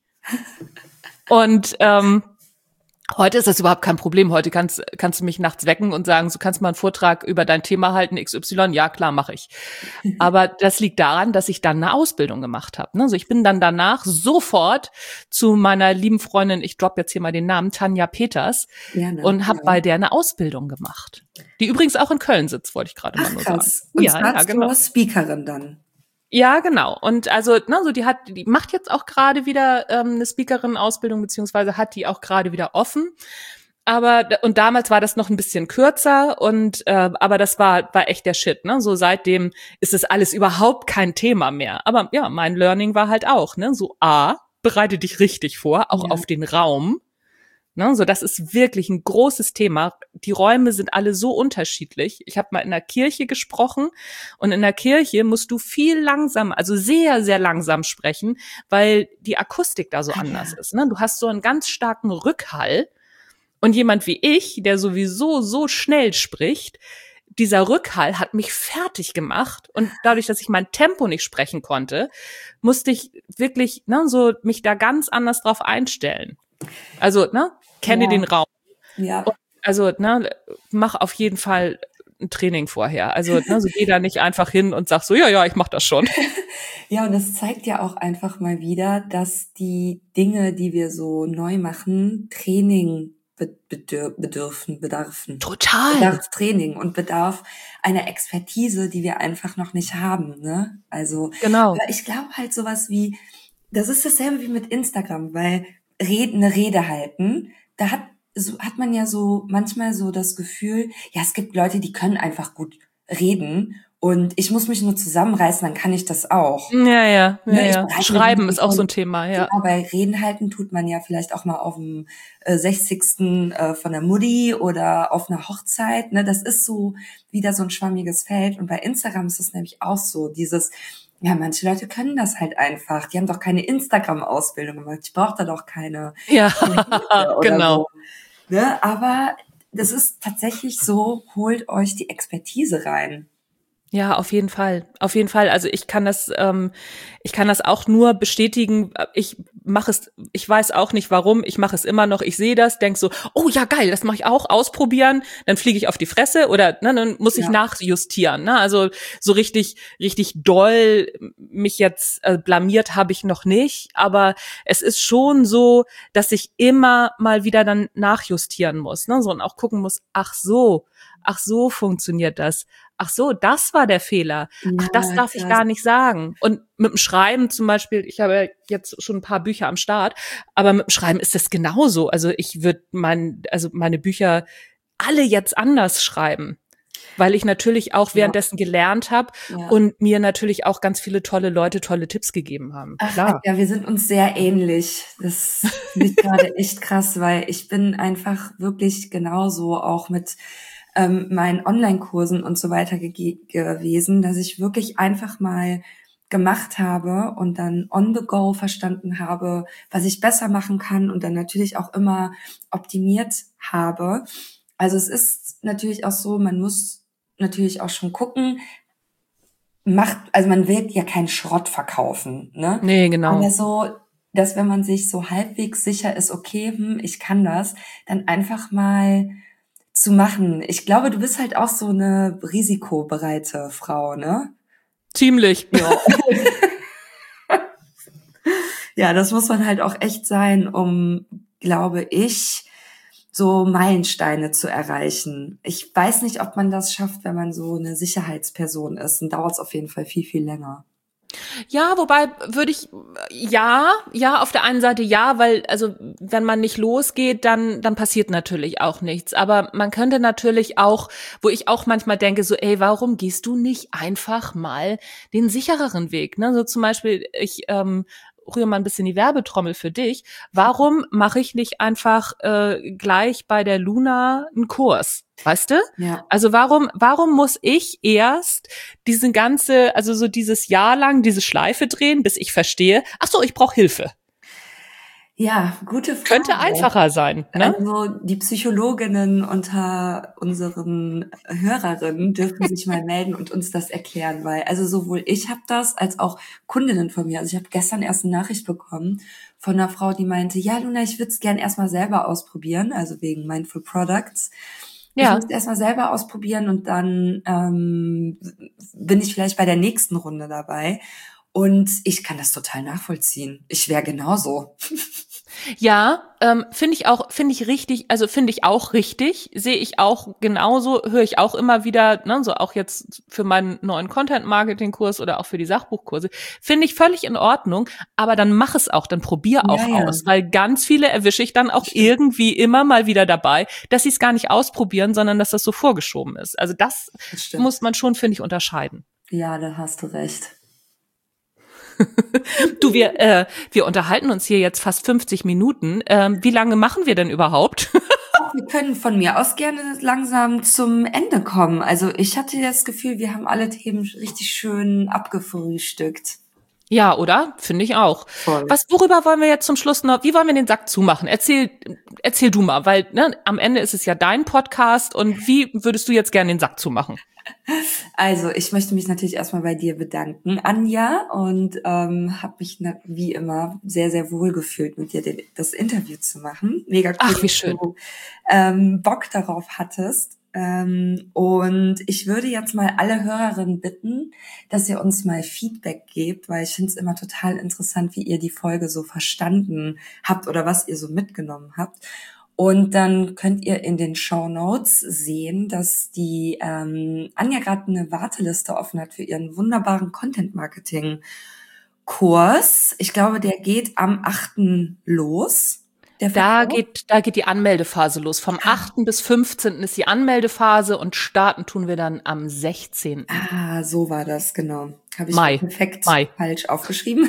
Und ähm, heute ist das überhaupt kein Problem. Heute kannst, kannst du mich nachts wecken und sagen, du kannst mal einen Vortrag über dein Thema halten, X Y. Ja, klar, mache ich. Aber das liegt daran, dass ich dann eine Ausbildung gemacht habe. Also ich bin dann danach sofort zu meiner lieben Freundin, ich droppe jetzt hier mal den Namen, Tanja Peters, Gerne, und habe ja. bei der eine Ausbildung gemacht. Die übrigens auch in Köln sitzt, wollte ich gerade mal Ach, nur krass. sagen. Und Ja, zwar ja, genau. du Speakerin dann. Ja, genau. Und also, ne, so die hat, die macht jetzt auch gerade wieder ähm, eine Speakerin-Ausbildung, beziehungsweise hat die auch gerade wieder offen. Aber und damals war das noch ein bisschen kürzer und äh, aber das war war echt der Shit, ne? So seitdem ist es alles überhaupt kein Thema mehr. Aber ja, mein Learning war halt auch, ne? So A, bereite dich richtig vor, auch Ja. auf den Raum. Ne, so, das ist wirklich ein großes Thema. Die Räume sind alle so unterschiedlich. Ich habe mal in der Kirche gesprochen und in der Kirche musst du viel langsam, also sehr, sehr langsam sprechen, weil die Akustik da so Ah, anders ja. ist. Ne? Du hast so einen ganz starken Rückhall und jemand wie ich, der sowieso so schnell spricht, dieser Rückhall hat mich fertig gemacht und dadurch, dass ich mein Tempo nicht sprechen konnte, musste ich wirklich ne, so mich da ganz anders drauf einstellen. Also, ne, kenne Ja. den Raum. Ja. Und also, ne, mach auf jeden Fall ein Training vorher. Also, ne, so geh da nicht einfach hin und sag so, ja, ja, ich mach das schon. Ja, und das zeigt ja auch einfach mal wieder, dass die Dinge, die wir so neu machen, Training be- bedür- bedürfen, bedarfen. Total. Bedarf Training und bedarf einer Expertise, die wir einfach noch nicht haben, ne? Also, Genau. aber ich glaube halt sowas wie, das ist dasselbe wie mit Instagram, weil Reden, eine Rede halten, da hat, so, hat man ja so manchmal so das Gefühl, ja, es gibt Leute, die können einfach gut reden und ich muss mich nur zusammenreißen, dann kann ich das auch. Ja, ja, ja, Ne, ich ja. bereite Schreiben mich ist auch so ein vor- Thema, ja. Genau, bei Reden halten tut man ja vielleicht auch mal auf dem äh, sechzigsten Äh, von der Mutti oder auf einer Hochzeit. Ne, das ist so wieder so ein schwammiges Feld. Und bei Instagram ist es nämlich auch so, dieses, ja, manche Leute können das halt einfach. Die haben doch keine Instagram-Ausbildung gemacht. Ich brauche da doch keine. Ja, oder genau. So. Ne, aber das ist tatsächlich so, holt euch die Expertise rein. Ja, auf jeden Fall. Auf jeden Fall. Also ich kann das, ähm, ich kann das auch nur bestätigen. Ich mache es, ich weiß auch nicht warum, ich mache es immer noch. Ich sehe das, denk so, oh ja, geil, das mache ich auch, ausprobieren. Dann fliege ich auf die Fresse oder ne, dann muss ich Ja. nachjustieren. Ne? Also so richtig, richtig doll mich jetzt äh, blamiert habe ich noch nicht. Aber es ist schon so, dass ich immer mal wieder dann nachjustieren muss. Ne? So und auch gucken muss, ach so, ach so funktioniert das. Ach so, das war der Fehler. Ach, das Ja, darf ich krass. gar nicht sagen. Und mit dem Schreiben zum Beispiel, ich habe ja jetzt schon ein paar Bücher am Start, aber mit dem Schreiben ist das genauso. Also ich würde mein, also meine Bücher alle jetzt anders schreiben, weil ich natürlich auch Ja, währenddessen gelernt habe ja. und mir natürlich auch ganz viele tolle Leute tolle Tipps gegeben haben. Ach, Klar. ja, wir sind uns sehr ähnlich. Das finde ich gerade echt krass, weil ich bin einfach wirklich genauso auch mit ähm, meinen Online-Kursen und so weiter ge gewesen, dass ich wirklich einfach mal gemacht habe und dann on the go verstanden habe, was ich besser machen kann und dann natürlich auch immer optimiert habe. Also es ist natürlich auch so, man muss natürlich auch schon gucken, macht, also man will ja keinen Schrott verkaufen, ne? Nee, genau. Aber so, dass wenn man sich so halbwegs sicher ist, okay, hm, ich kann das, dann einfach mal zu machen. Ich glaube, du bist halt auch so eine risikobereite Frau, ne? Ziemlich. Ja. Ja, das muss man halt auch echt sein, um, glaube ich, so Meilensteine zu erreichen. Ich weiß nicht, ob man das schafft, wenn man so eine Sicherheitsperson ist. Dann dauert es auf jeden Fall viel, viel länger. Ja, wobei würde ich ja, ja, auf der einen Seite ja, weil also wenn man nicht losgeht, dann dann passiert natürlich auch nichts, aber man könnte natürlich auch, wo ich auch manchmal denke, so ey, warum gehst du nicht einfach mal den sichereren Weg, ne? So zum Beispiel, ich ähm, rühre mal ein bisschen die Werbetrommel für dich. Warum mache ich nicht einfach äh, gleich bei der Luna einen Kurs? Weißt du? Ja. Also warum, warum muss ich erst diesen ganze, also so dieses Jahr lang diese Schleife drehen, bis ich verstehe, ach so, ich brauche Hilfe. Ja, gute Könnte Frage. einfacher sein, ne? Also die Psychologinnen unter unseren Hörerinnen dürfen sich mal melden und uns das erklären, weil also sowohl ich habe das als auch Kundinnen von mir. Also ich habe gestern erst eine Nachricht bekommen von einer Frau, die meinte, ja Luna, ich würde es gern erstmal selber ausprobieren, also wegen Mindful Products. Ich Ja. muss erstmal selber ausprobieren und dann ähm, bin ich vielleicht bei der nächsten Runde dabei. Und ich kann das total nachvollziehen. Ich wäre genauso. Ja, ähm, finde ich auch, finde ich richtig, also finde ich auch richtig, sehe ich auch genauso, höre ich auch immer wieder, ne, so auch jetzt für meinen neuen Content-Marketing-Kurs oder auch für die Sachbuchkurse, finde ich völlig in Ordnung, aber dann mach es auch, dann probier Ja, auch ja, aus, weil ganz viele erwische ich dann auch stimmt. irgendwie immer mal wieder dabei, dass sie es gar nicht ausprobieren, sondern dass das so vorgeschoben ist. Also das Das stimmt. muss man schon, finde ich, unterscheiden. Ja, da hast du recht. Du, wir, äh, wir unterhalten uns hier jetzt fast fünfzig Minuten. Ähm, wie lange machen wir denn überhaupt? Wir können von mir aus gerne langsam zum Ende kommen. Also ich hatte das Gefühl, wir haben alle Themen richtig schön abgefrühstückt. Ja, oder? Finde ich auch. Voll. Was, worüber wollen wir jetzt zum Schluss noch, wie wollen wir den Sack zumachen? Erzähl, erzähl du mal, weil ne, am Ende ist es ja dein Podcast und wie würdest du jetzt gerne den Sack zumachen? Also ich möchte mich natürlich erstmal bei dir bedanken, Anja, und ähm, habe mich na, wie immer sehr, sehr wohl gefühlt, mit dir den, das Interview zu machen. Mega cool, Ach, wie dass schön. du ähm, Bock darauf hattest. Ähm, und ich würde jetzt mal alle Hörerinnen bitten, dass ihr uns mal Feedback gebt, weil ich finde es immer total interessant, wie ihr die Folge so verstanden habt oder was ihr so mitgenommen habt. Und dann könnt ihr in den Shownotes sehen, dass die ähm, Anja gerade eine Warteliste offen hat für ihren wunderbaren Content-Marketing-Kurs. Ich glaube, der geht am achten los, der Da Verkauf. geht, da geht die Anmeldephase los. Vom achten bis fünfzehnten ist die Anmeldephase und starten tun wir dann am sechzehnten Ah, so war das, genau. Habe ich Mai. perfekt Mai. falsch aufgeschrieben.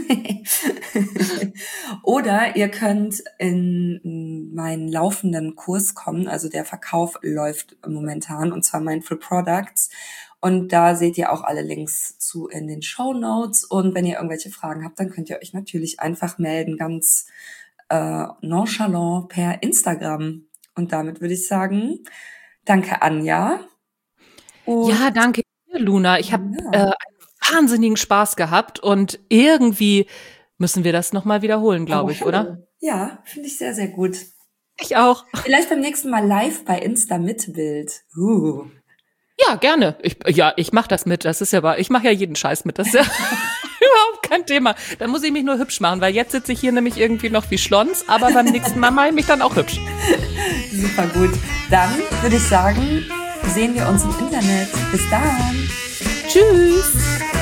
Oder ihr könnt in meinen laufenden Kurs kommen. Also der Verkauf läuft momentan, und zwar Mindful Products. Und da seht ihr auch alle Links zu in den Shownotes. Und wenn ihr irgendwelche Fragen habt, dann könnt ihr euch natürlich einfach melden, ganz äh, nonchalant per Instagram. Und damit würde ich sagen, danke Anja. Und Ja, danke. Luna. Ich habe ja. äh, einen wahnsinnigen Spaß gehabt und irgendwie müssen wir das nochmal wiederholen, glaube ich, oder? Ja, finde ich sehr, sehr gut. Ich auch. Vielleicht beim nächsten Mal live bei Insta mit Bild. Uh. Ja, gerne. Ich, ja, ich mache das mit. Das ist ja wahr. Ich mache ja jeden Scheiß mit. Das ist ja überhaupt kein Thema. Da muss ich mich nur hübsch machen, weil jetzt sitze ich hier nämlich irgendwie noch wie Schlons, aber beim nächsten Mal mache ich mich dann auch hübsch. Super gut. Dann würde ich sagen, sehen wir uns im Internet. Bis dann. Tschüss.